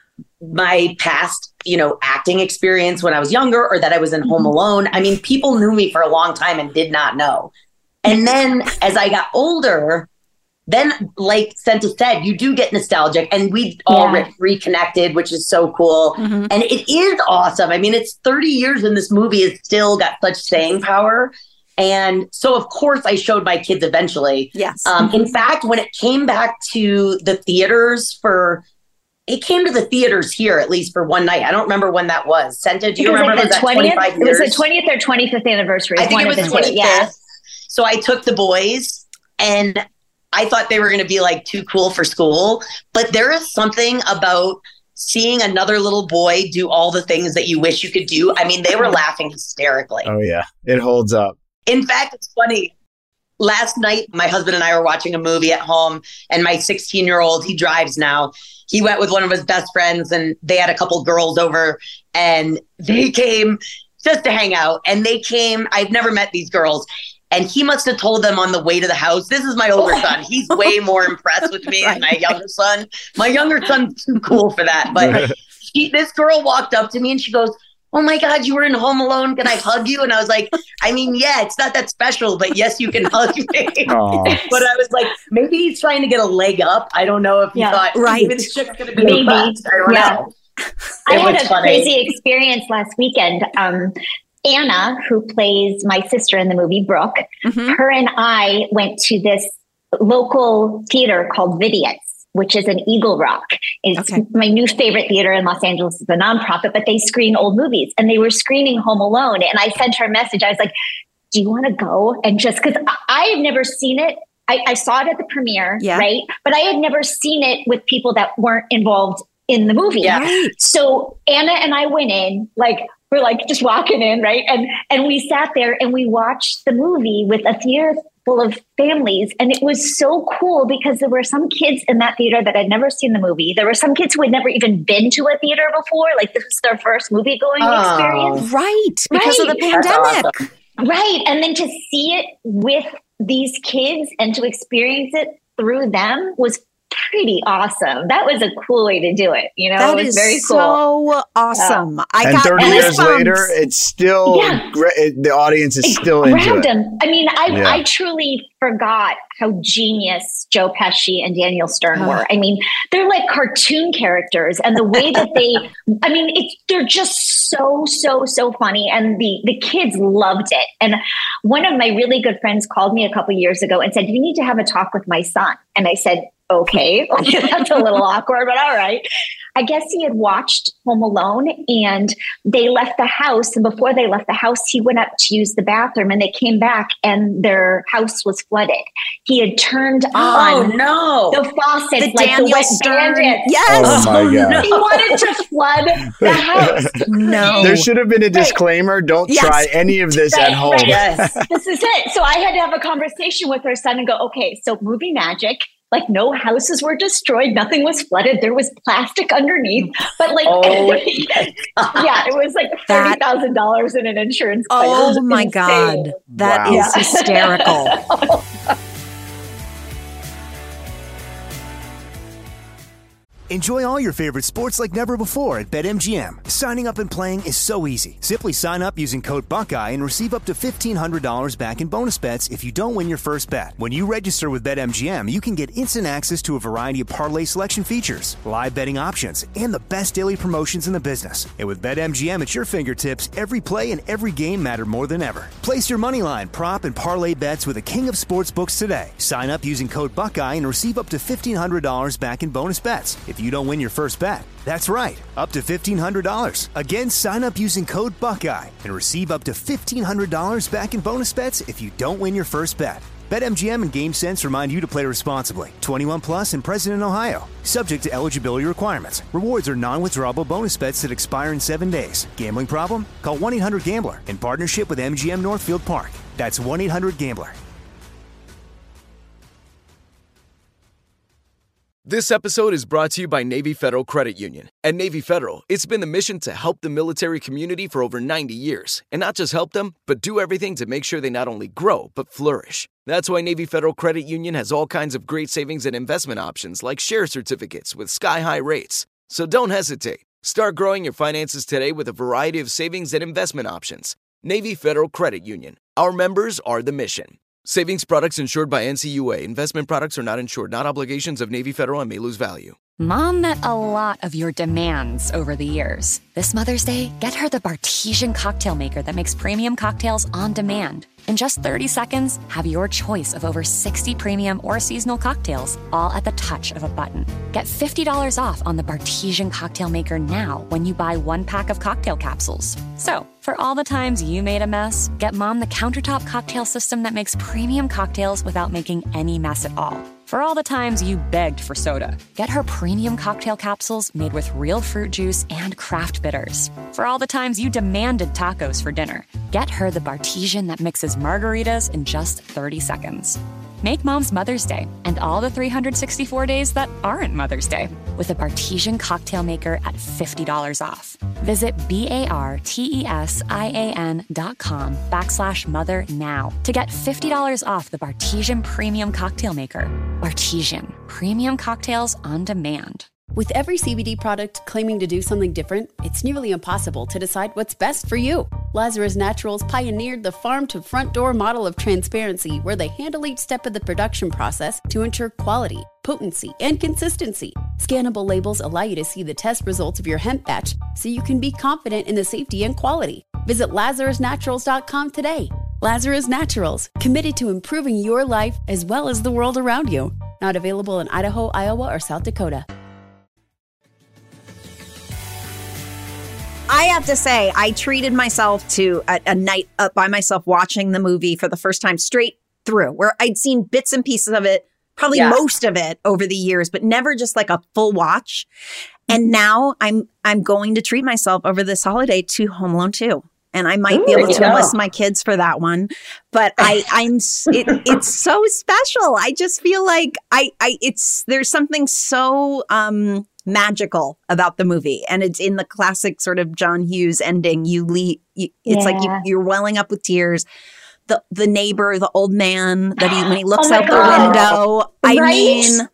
my past, you know, acting experience when I was younger or that I was in Home Alone. I mean, people knew me for a long time and did not know. And then as I got older, then, like Senta said, you do get nostalgic and we all Yeah. re- reconnected, which is so cool. Mm-hmm. And it is awesome. I mean, it's thirty years and this movie has still got such staying power. And so, of course, I showed my kids eventually. Yes. Um, in fact, when it came back to the theaters for, it came to the theaters here, at least for one night. I don't remember when that was. Senta, do you It was remember? like was the that twentieth. twenty-five It was years? the twentieth or twenty-fifth anniversary. I think One it was of the the two. twenty-fifth. Yeah. So I took the boys and I thought they were going to be like too cool for school. But there is something about seeing another little boy do all the things that you wish you could do. I mean, they were laughing hysterically. Oh, yeah. It holds up. In fact, it's funny. Last night, my husband and I were watching a movie at home, and my sixteen-year-old, he drives now. He went with one of his best friends, and they had a couple girls over, and they came just to hang out. And they came, I've never met these girls. And he must have told them on the way to the house, this is my older son. He's way more impressed with me Right. than my younger son. My younger son's too cool for that. But she, this girl walked up to me and she goes, oh my God, you were in Home Alone. Can I hug you? And I was like, I mean, yeah, it's not that special, but yes, you can hug me. But I was like, maybe he's trying to get a leg up. I don't know if he Yeah. thought, Right. maybe this chick's going to be Maybe. impressed. I don't Yeah. know. I It had was a funny. crazy experience last weekend. Um, Anna, who plays my sister in the movie, Brooke, Mhm. her and I went to this local theater called Vidiot's, which is in Eagle Rock. It's Okay. my new favorite theater in Los Angeles. It's a nonprofit, but they screen old movies. And they were screening Home Alone. And I sent her a message. I was like, do you want to go? And just because I have never seen it, I, I saw it at the premiere, Yeah. right? But I had never seen it with people that weren't involved in the movie. Yeah. Right. So Anna and I went in, like, we're like just walking in, right? And and we sat there and we watched the movie with a theater full of families. And it was so cool because there were some kids in that theater that had never seen the movie. There were some kids who had never even been to a theater before. Like this was their first movie going Oh. experience. Right. Because of the Right. That's pandemic. awesome. Right. And then to see it with these kids and to experience it through them was pretty awesome. That was a cool way to do it. You know, That it was is very cool. so awesome. I and got thirty years goosebumps. later, it's still, Yeah. gra- it, the audience is It still into grabbed it. him. I mean, I, Yeah. I truly forgot how genius Joe Pesci and Daniel Stern Oh. were. I mean, they're like cartoon characters, and the way that they, I mean, it's they're just so, so, so funny, and the the kids loved it. And one of my really good friends called me a couple years ago and said, "You need to have a talk with my son." And I said, okay, that's a little awkward, but all right. I guess he had watched Home Alone and they left the house. And before they left the house, he went up to use the bathroom and they came back and their house was flooded. He had turned Oh on no. the faucet, The like Daniel the wet Stern. bandit. Yes. Oh my God. He wanted to flood the house. No. There should have been a disclaimer. Don't Yes. try any of this Right, at home. right. Yes. This is it. So I had to have a conversation with her son and go, okay, so movie magic. Like no houses were destroyed, nothing was flooded. There was plastic underneath, but like, Oh, yeah, it was like That- thirty thousand dollars in an insurance claim. It was Oh my insane. God. That Wow. is hysterical. Enjoy all your favorite sports like never before at BetMGM. Signing up and playing is so easy. Simply sign up using code Buckeye and receive up to fifteen hundred dollars back in bonus bets if you don't win your first bet. When you register with BetMGM, you can get instant access to a variety of parlay selection features, live betting options, and the best daily promotions in the business. And with BetMGM at your fingertips, every play and every game matter more than ever. Place your moneyline, prop, and parlay bets with the king of sportsbooks today. Sign up using code Buckeye and receive up to fifteen hundred dollars back in bonus bets if you don't win your first bet. That's right, up to fifteen hundred dollars. Again, sign up using code Buckeye and receive up to fifteen hundred dollars back in bonus bets if you don't win your first bet. BetMGM and GameSense remind you to play responsibly. twenty-one plus and present in Ohio. Subject to eligibility requirements. Rewards are non-withdrawable bonus bets that expire in seven days. Gambling problem? Call one eight hundred gambler in partnership with M G M Northfield Park. That's one eight hundred gambler. This episode is brought to you by Navy Federal Credit Union. At Navy Federal, it's been the mission to help the military community for over ninety years. And not just help them, but do everything to make sure they not only grow, but flourish. That's why Navy Federal Credit Union has all kinds of great savings and investment options like share certificates with sky-high rates. So don't hesitate. Start growing your finances today with a variety of savings and investment options. Navy Federal Credit Union. Our members are the mission. Savings products insured by N C U A. Investment products are not insured, not obligations of Navy Federal and may lose value. Mom met a lot of your demands over the years. This Mother's Day, get her the Bartesian cocktail maker that makes premium cocktails on demand. In just thirty seconds, have your choice of over sixty premium or seasonal cocktails, all at the touch of a button. Get fifty dollars off on the Bartesian cocktail maker now when you buy one pack of cocktail capsules. So, for all the times you made a mess, get Mom the countertop cocktail system that makes premium cocktails without making any mess at all. For all the times you begged for soda, get her premium cocktail capsules made with real fruit juice and craft bitters. For all the times you demanded tacos for dinner, get her the Bartesian that mixes margaritas in just thirty seconds. Make Mom's Mother's Day and all the three hundred sixty-four days that aren't Mother's Day with a Bartesian cocktail maker at fifty dollars off. Visit B-A-R-T-E-S-I-A-N dot com backslash mother now to get fifty dollars off the Bartesian Premium Cocktail Maker. Bartesian, premium cocktails on demand. With every C B D product claiming to do something different, it's nearly impossible to decide what's best for you. Lazarus Naturals pioneered the farm-to-front-door model of transparency where they handle each step of the production process to ensure quality, potency, and consistency. Scannable labels allow you to see the test results of your hemp batch so you can be confident in the safety and quality. Visit Lazarus Naturals dot com today. Lazarus Naturals, committed to improving your life as well as the world around you. Not available in Idaho, Iowa, or South Dakota. I have to say, I treated myself to a, a night up by myself watching the movie for the first time straight through, where I'd seen bits and pieces of it, probably Yeah. most of it over the years, but never just like a full watch. And now I'm I'm going to treat myself over this holiday to Home Alone two. And I might Ooh, be able there to you go. enlist my kids for that one, but I, I'm. s- It, it's so special. I just feel like I, I. It's there's something so um, magical about the movie, and it's in the classic sort of John Hughes ending. You leave. You, it's like you, Yeah. you're welling up with tears. The the neighbor, the old man that he when he looks Oh my out God. the window. I Right? mean,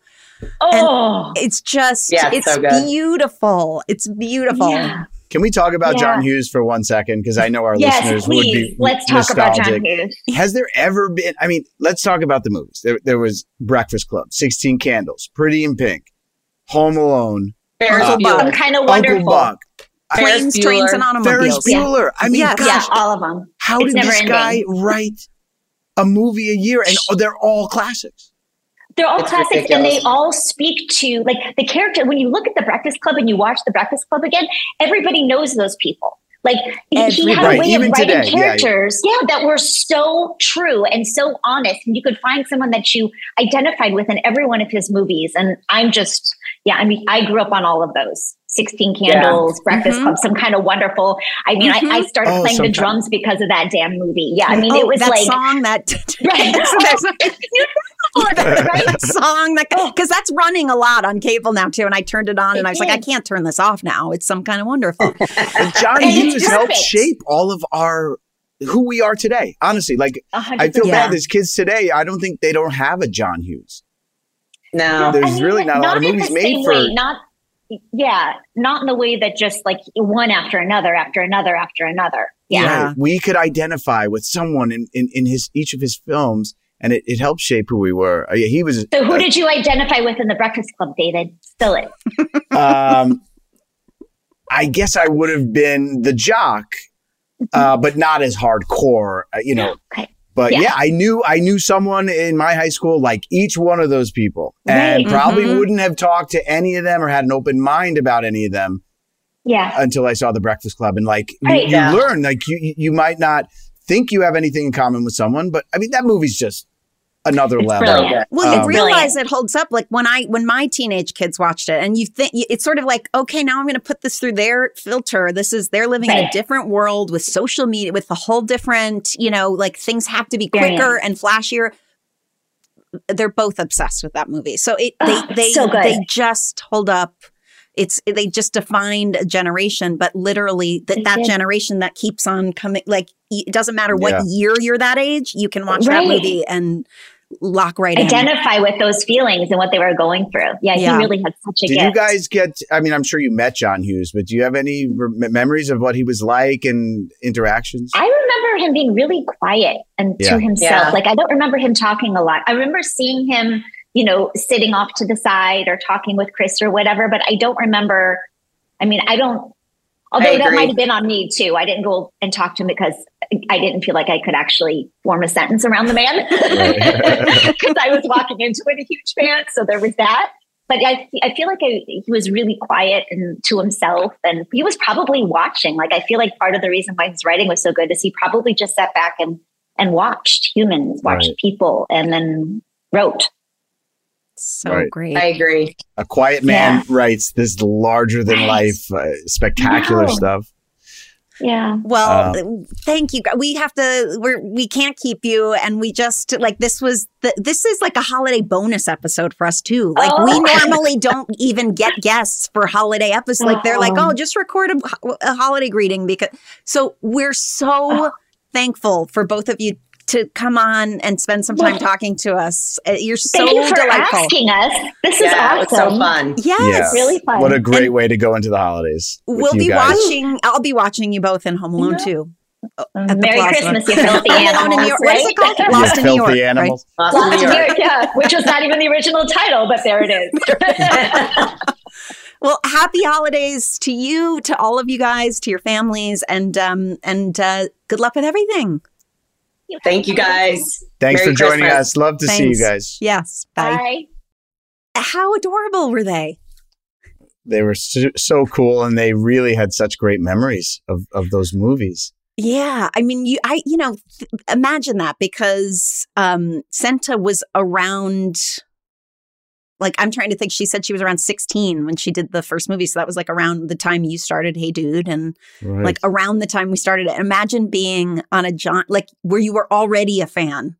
Oh, it's just Yeah, it's it's so good. beautiful. It's beautiful. yeah. Can we talk about Yeah. John Hughes for one second? Because I know our Yes, listeners would please. be Let's talk about John nostalgic. Hughes. Has there ever been, I mean, let's talk about the movies. There, there was Breakfast Club, sixteen Candles, Pretty in Pink, Home Alone, Ferris Uh, Bueller. Some kind of Uncle wonderful. Buck, Ferris Planes, trains, Bueller. and Ferris automobiles. Bueller. I mean, Yes. gosh, Yeah, all of them. how It's did never this ending. guy write a movie a year? And oh, they're all classics. They're all It's classics, ridiculous. and they all speak to like the character. When you look at the Breakfast Club and you watch the Breakfast Club again, everybody knows those people. Like he- he had a Everybody. way Even of writing today, yeah, yeah. characters, yeah, that were so true and so honest, and you could find someone that you identified with in every one of his movies. And I'm just, yeah, I mean, I grew up on all of those. sixteen Candles, Breakfast Mhm. Club, some kind of wonderful. I mean, Mhm. I, I started Oh, playing some the kind- drums because of that damn movie. Yeah, I mean, Oh, it was that like song that right. So there's- Oh, right? that song that because that's running a lot on cable now too, and I turned it on and I was like, I can't turn this off now. It's some kind of wonderful. But John And it's Hughes helped perfect. shape all of our, who we are today. Honestly, like, A hundred I feel percent. bad. There's kids today, I don't think they don't have a John Hughes. No. There's I mean, really not a lot of in movies the made same for. way, not yeah, not in the way that just like one after another, after another, after another. Yeah, Right. We could identify with someone in, in, in his each of his films, and it, it helped shape who we were. Uh, yeah, he was. So who uh, did you identify with in the Breakfast Club, David? Spill it. um, I guess I would have been the jock, uh, but not as hardcore. Uh, you know. Okay. But yeah. Yeah. I knew I knew someone in my high school like each one of those people, and Right. probably Mhm. wouldn't have talked to any of them or had an open mind about any of them Yeah, until I saw The Breakfast Club. And like you, Right. you Yeah. learn, like you you might not think you have anything in common with someone, but I mean that movie's just another It's level. brilliant. Well, you Um, realize it holds up. Like when I when my teenage kids watched it, and you think it's sort of like, okay, now I'm going to put this through their filter. This is they're living in a Right. different world with social media, with a whole different, you know, like things have to be Experience. quicker and flashier. They're both obsessed with that movie, so it they Oh, it's they so good. they just hold up. It's they just defined a generation, but literally that They that did. generation that keeps on coming. Like it doesn't matter what Yeah. year you're that age, you can watch that Right. movie and lock right in. identify with those feelings and what they were going through. Yeah, Yeah. he really had such a Did gift. you guys get? I mean, I'm sure you met John Hughes, but do you have any re- memories of what he was like and interactions? I remember him being really quiet and Yeah. to himself. Yeah. Like I don't remember him talking a lot. I remember seeing him, you know, sitting off to the side or talking with Chris or whatever, but I don't remember. I mean, I don't, although I that agree. might have been on me too. I didn't go and talk to him because I didn't feel like I could actually form a sentence around the man because I was walking into it a huge fan. So there was that. But I, I feel like I, he was really quiet and to himself, and he was probably watching. Like I feel like part of the reason why his writing was so good is he probably just sat back and and watched humans, watched Right. people, and then wrote. So Right. great. I agree. A quiet man Yeah. writes this larger than life, uh, spectacular No. stuff. Yeah. Well, Um, thank you. We have to. We're we can't keep you, and we just like this was the. This is like a holiday bonus episode for us too. Like Oh. we normally don't even get guests for holiday episodes. Like they're like, Oh. oh, just record a, a holiday greeting because. So we're so thankful for both of you to come on and spend some time Well, talking to us. Uh, You're so Thank you for delightful. asking us. This Yeah, is it's so awesome. fun. Yes, Yeah. Really fun. What a great And way to go into the holidays. with we'll you be guys. watching. I'll be watching you both in Home Alone Yeah. too. uh, at the Merry Plaza. Christmas, you filthy Home Alone in animals, New York. What is it right? called? Lost You in New York. filthy right? animals. Lost in Lost New in New York. York, yeah, which was not even the original title, but there it is. Well, happy holidays to you, to all of you guys, to your families, and um, and uh, good luck with everything. Thank you guys. Thanks Merry for joining Christmas. us. Love to see you Thanks. guys. Yes, bye. Bye. How adorable were they? They were so, so cool, and they really had such great memories of, of those movies. Yeah, I mean, you, I, you know, th- imagine that because um, Senta was around. Like, I'm trying to think. She said she was around sixteen when she did the first movie, so that was like around the time you started Hey Dude, and Right. like around the time we started it. Imagine being on a John, like where you were already a fan.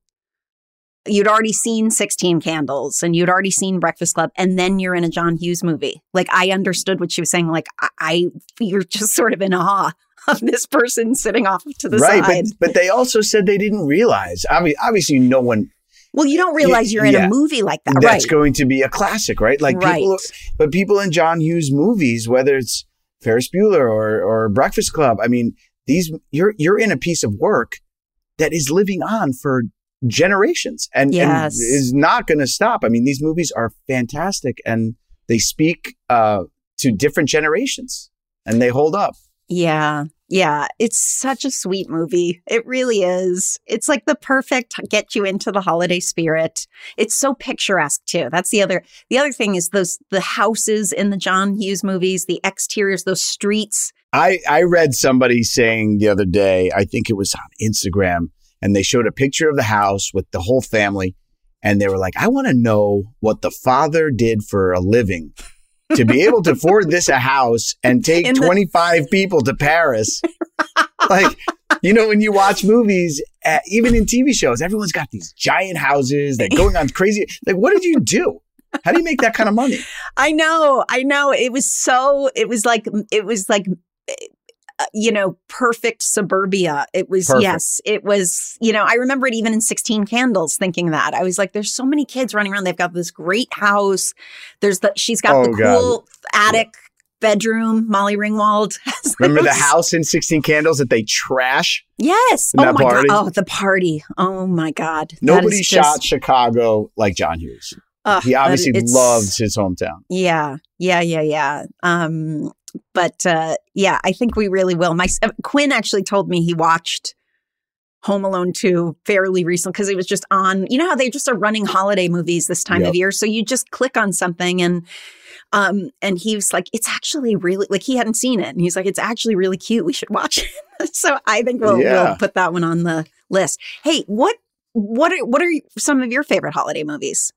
You'd already seen sixteen Candles, and you'd already seen Breakfast Club, and then you're in a John Hughes movie. Like, I understood what she was saying. Like, I, I you're just sort of in awe of this person sitting off to the right, side. but, but they also said they didn't realize. I mean, obviously, no one. Well, you don't realize you're in yeah, a movie like that, That's right? going to be a classic, right? Like Right. people, but people in John Hughes movies, whether it's Ferris Bueller or or Breakfast Club, I mean, these you're you're in a piece of work that is living on for generations and, Yes. and is not going to stop. I mean, these movies are fantastic and they speak uh, to different generations and they hold up. Yeah. Yeah. It's such a sweet movie. It really is. It's like the perfect get you into the holiday spirit. It's so picturesque too. That's the other, the other thing is those, the houses in the John Hughes movies, the exteriors, those streets. I, I read somebody saying the other day, I think it was on Instagram, and they showed a picture of the house with the whole family. And they were like, I want to know what the father did for a living to be able to afford this a house and take In the- twenty-five people to Paris. Like, you know, when you watch movies, uh, even in T V shows, everyone's got these giant houses. They're going on crazy. Like, what did you do? How do you make that kind of money? I know, I know. It was so, it was like, it was like, uh, you know, perfect suburbia. It was, Perfect. yes, it was, you know, I remember it even in sixteen Candles thinking that. I was like, there's so many kids running around. They've got this great house. There's the, she's got Oh, the cool God. attic bedroom. Molly Ringwald. has Remember the those. house in sixteen Candles that they trash? Yes. in Oh that my party? God. Oh, the party. Oh my God. That Nobody is shot just- Chicago like John Hughes. Ugh, He obviously that- it's- loves his hometown. Yeah, yeah, yeah, yeah. Um, but uh, yeah, I think we really will. My uh, Quinn actually told me he watched Home Alone two fairly recently because it was just on. You know how they just are running holiday movies this time Yep. of year, so you just click on something and. Um, and he was like, it's actually really like he hadn't seen it. And he's like, it's actually really cute. We should watch it. So I think we'll, Yeah. we'll put that one on the list. Hey, what what are what are some of your favorite holiday movies?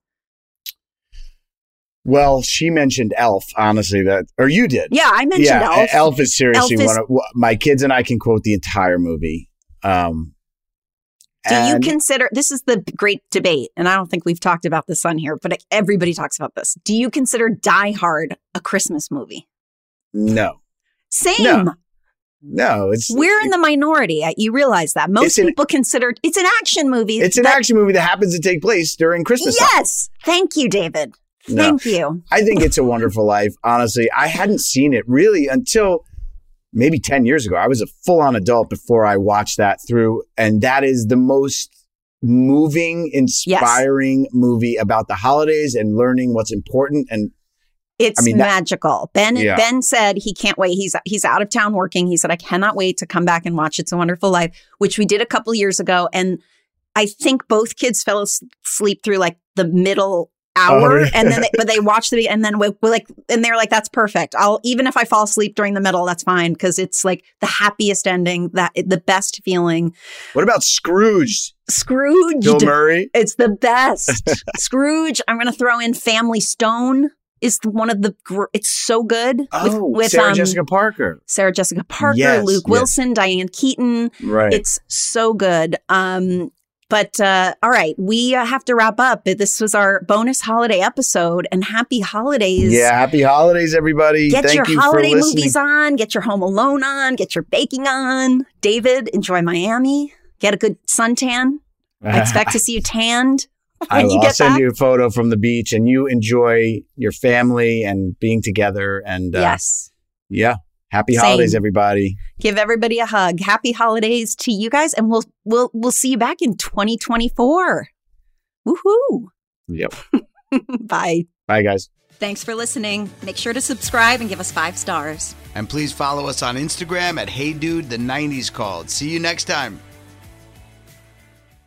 Well, she mentioned Elf, honestly, that or you did. Yeah, I mentioned yeah, Elf. Elf is seriously Elf is- one of wh- my kids and I can quote the entire movie. Um, Do you and- consider this is the great debate, and I don't think we've talked about this on here, but everybody talks about this. Do you consider Die Hard a Christmas movie? No, Same. No. no, it's We're in the minority. You realize that most It's an- people consider it's an action movie. it's an that- action movie that happens to take place during Christmas time. Yes. Thank you, David. No. Thank you. I think It's a Wonderful Life. Honestly, I hadn't seen it really until maybe ten years ago. I was a full-on adult before I watched that through, and that is the most moving, inspiring movie about the holidays and learning what's important. And It's I mean, that- magical. Ben Yeah. Ben said he can't wait. He's he's out of town working. He said I cannot wait to come back and watch It's a Wonderful Life, which we did a couple years ago, and I think both kids fell asleep through like the middle hour, Oh, yeah. and then they, but they watched the and then we, we like and they're like that's perfect. I'll even if I fall asleep during the middle, that's fine because it's like the happiest ending, that the best feeling. what about Scrooge? Scrooge, Bill Murray? it's the best. Scrooge. I'm going to throw in Family Stone. Is one of the gr- it's so good Oh, Sarah Jessica Parker. Sarah Jessica Parker, Yes, Luke yes. Wilson, Diane Keaton. Right. It's so good. Um, but uh, all right, we uh, have to wrap up. This was our bonus holiday episode, and happy holidays. Yeah, happy holidays, everybody. Get Thank your you holiday for listening. movies on. Get your Home Alone on. Get your baking on. David, enjoy Miami. Get a good suntan. I expect to see you tanned I when will. you I'll get send back. you a photo from the beach, and you enjoy your family and being together. And uh, Yes. yeah, happy Same. holidays, everybody. Give everybody a hug. Happy holidays to you guys, and we'll we'll we'll see you back in twenty twenty-four. Woohoo! Yep. Bye. Bye, guys. Thanks for listening. Make sure to subscribe and give us five stars. And please follow us on Instagram at Hey Dude, the nineties Called. See you next time.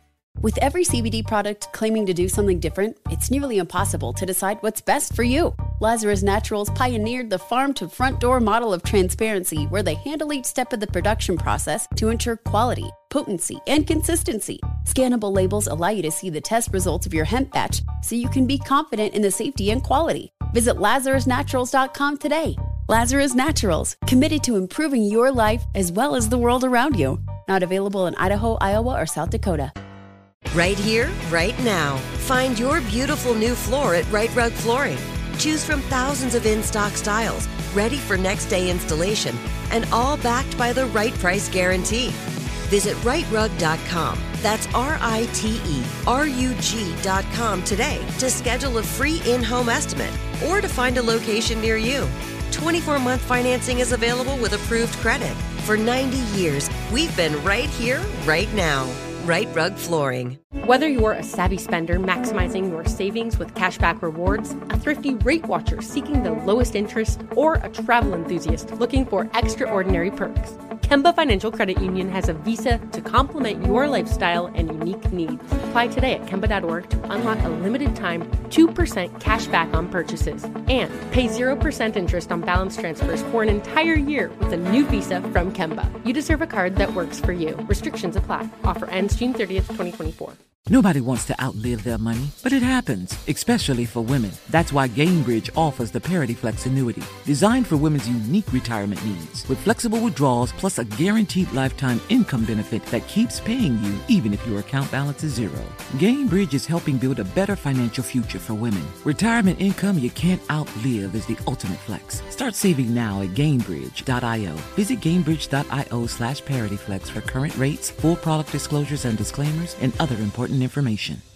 With every C B D product claiming to do something different, it's nearly impossible to decide what's best for you. Lazarus Naturals pioneered the farm-to-front-door model of transparency where they handle each step of the production process to ensure quality, potency, and consistency. Scannable labels allow you to see the test results of your hemp batch so you can be confident in the safety and quality. Visit lazarus naturals dot com today. Lazarus Naturals, committed to improving your life as well as the world around you. Not available in Idaho, Iowa, or South Dakota. Right here, right now. Find your beautiful new floor at Right Rug Flooring. Choose from thousands of in-stock styles, ready for next day installation, and all backed by the right price guarantee. Visit right rug dot com. That's R I T E R U G dot com today to schedule a free in-home estimate or to find a location near you. twenty-four month financing is available with approved credit. For ninety years, we've been right here, right now. Right Rug Flooring. Whether you're a savvy spender maximizing your savings with cashback rewards, a thrifty rate watcher seeking the lowest interest, or a travel enthusiast looking for extraordinary perks, Kemba Financial Credit Union has a visa to complement your lifestyle and unique needs. Apply today at Kemba dot org to unlock a limited time two percent cash back on purchases and pay zero percent interest on balance transfers for an entire year with a new visa from Kemba. You deserve a card that works for you. Restrictions apply. Offer ends June thirtieth, twenty twenty-four. Nobody wants to outlive their money, but it happens, especially for women. That's why Gainbridge offers the Parity Flex annuity, designed for women's unique retirement needs, with flexible withdrawals plus a guaranteed lifetime income benefit that keeps paying you even if your account balance is zero. Gainbridge is helping build a better financial future for women. Retirement income you can't outlive is the ultimate flex. Start saving now at Gainbridge dot io. Visit Gainbridge dot io slash ParityFlex for current rates, full product disclosures and disclaimers, and other important information.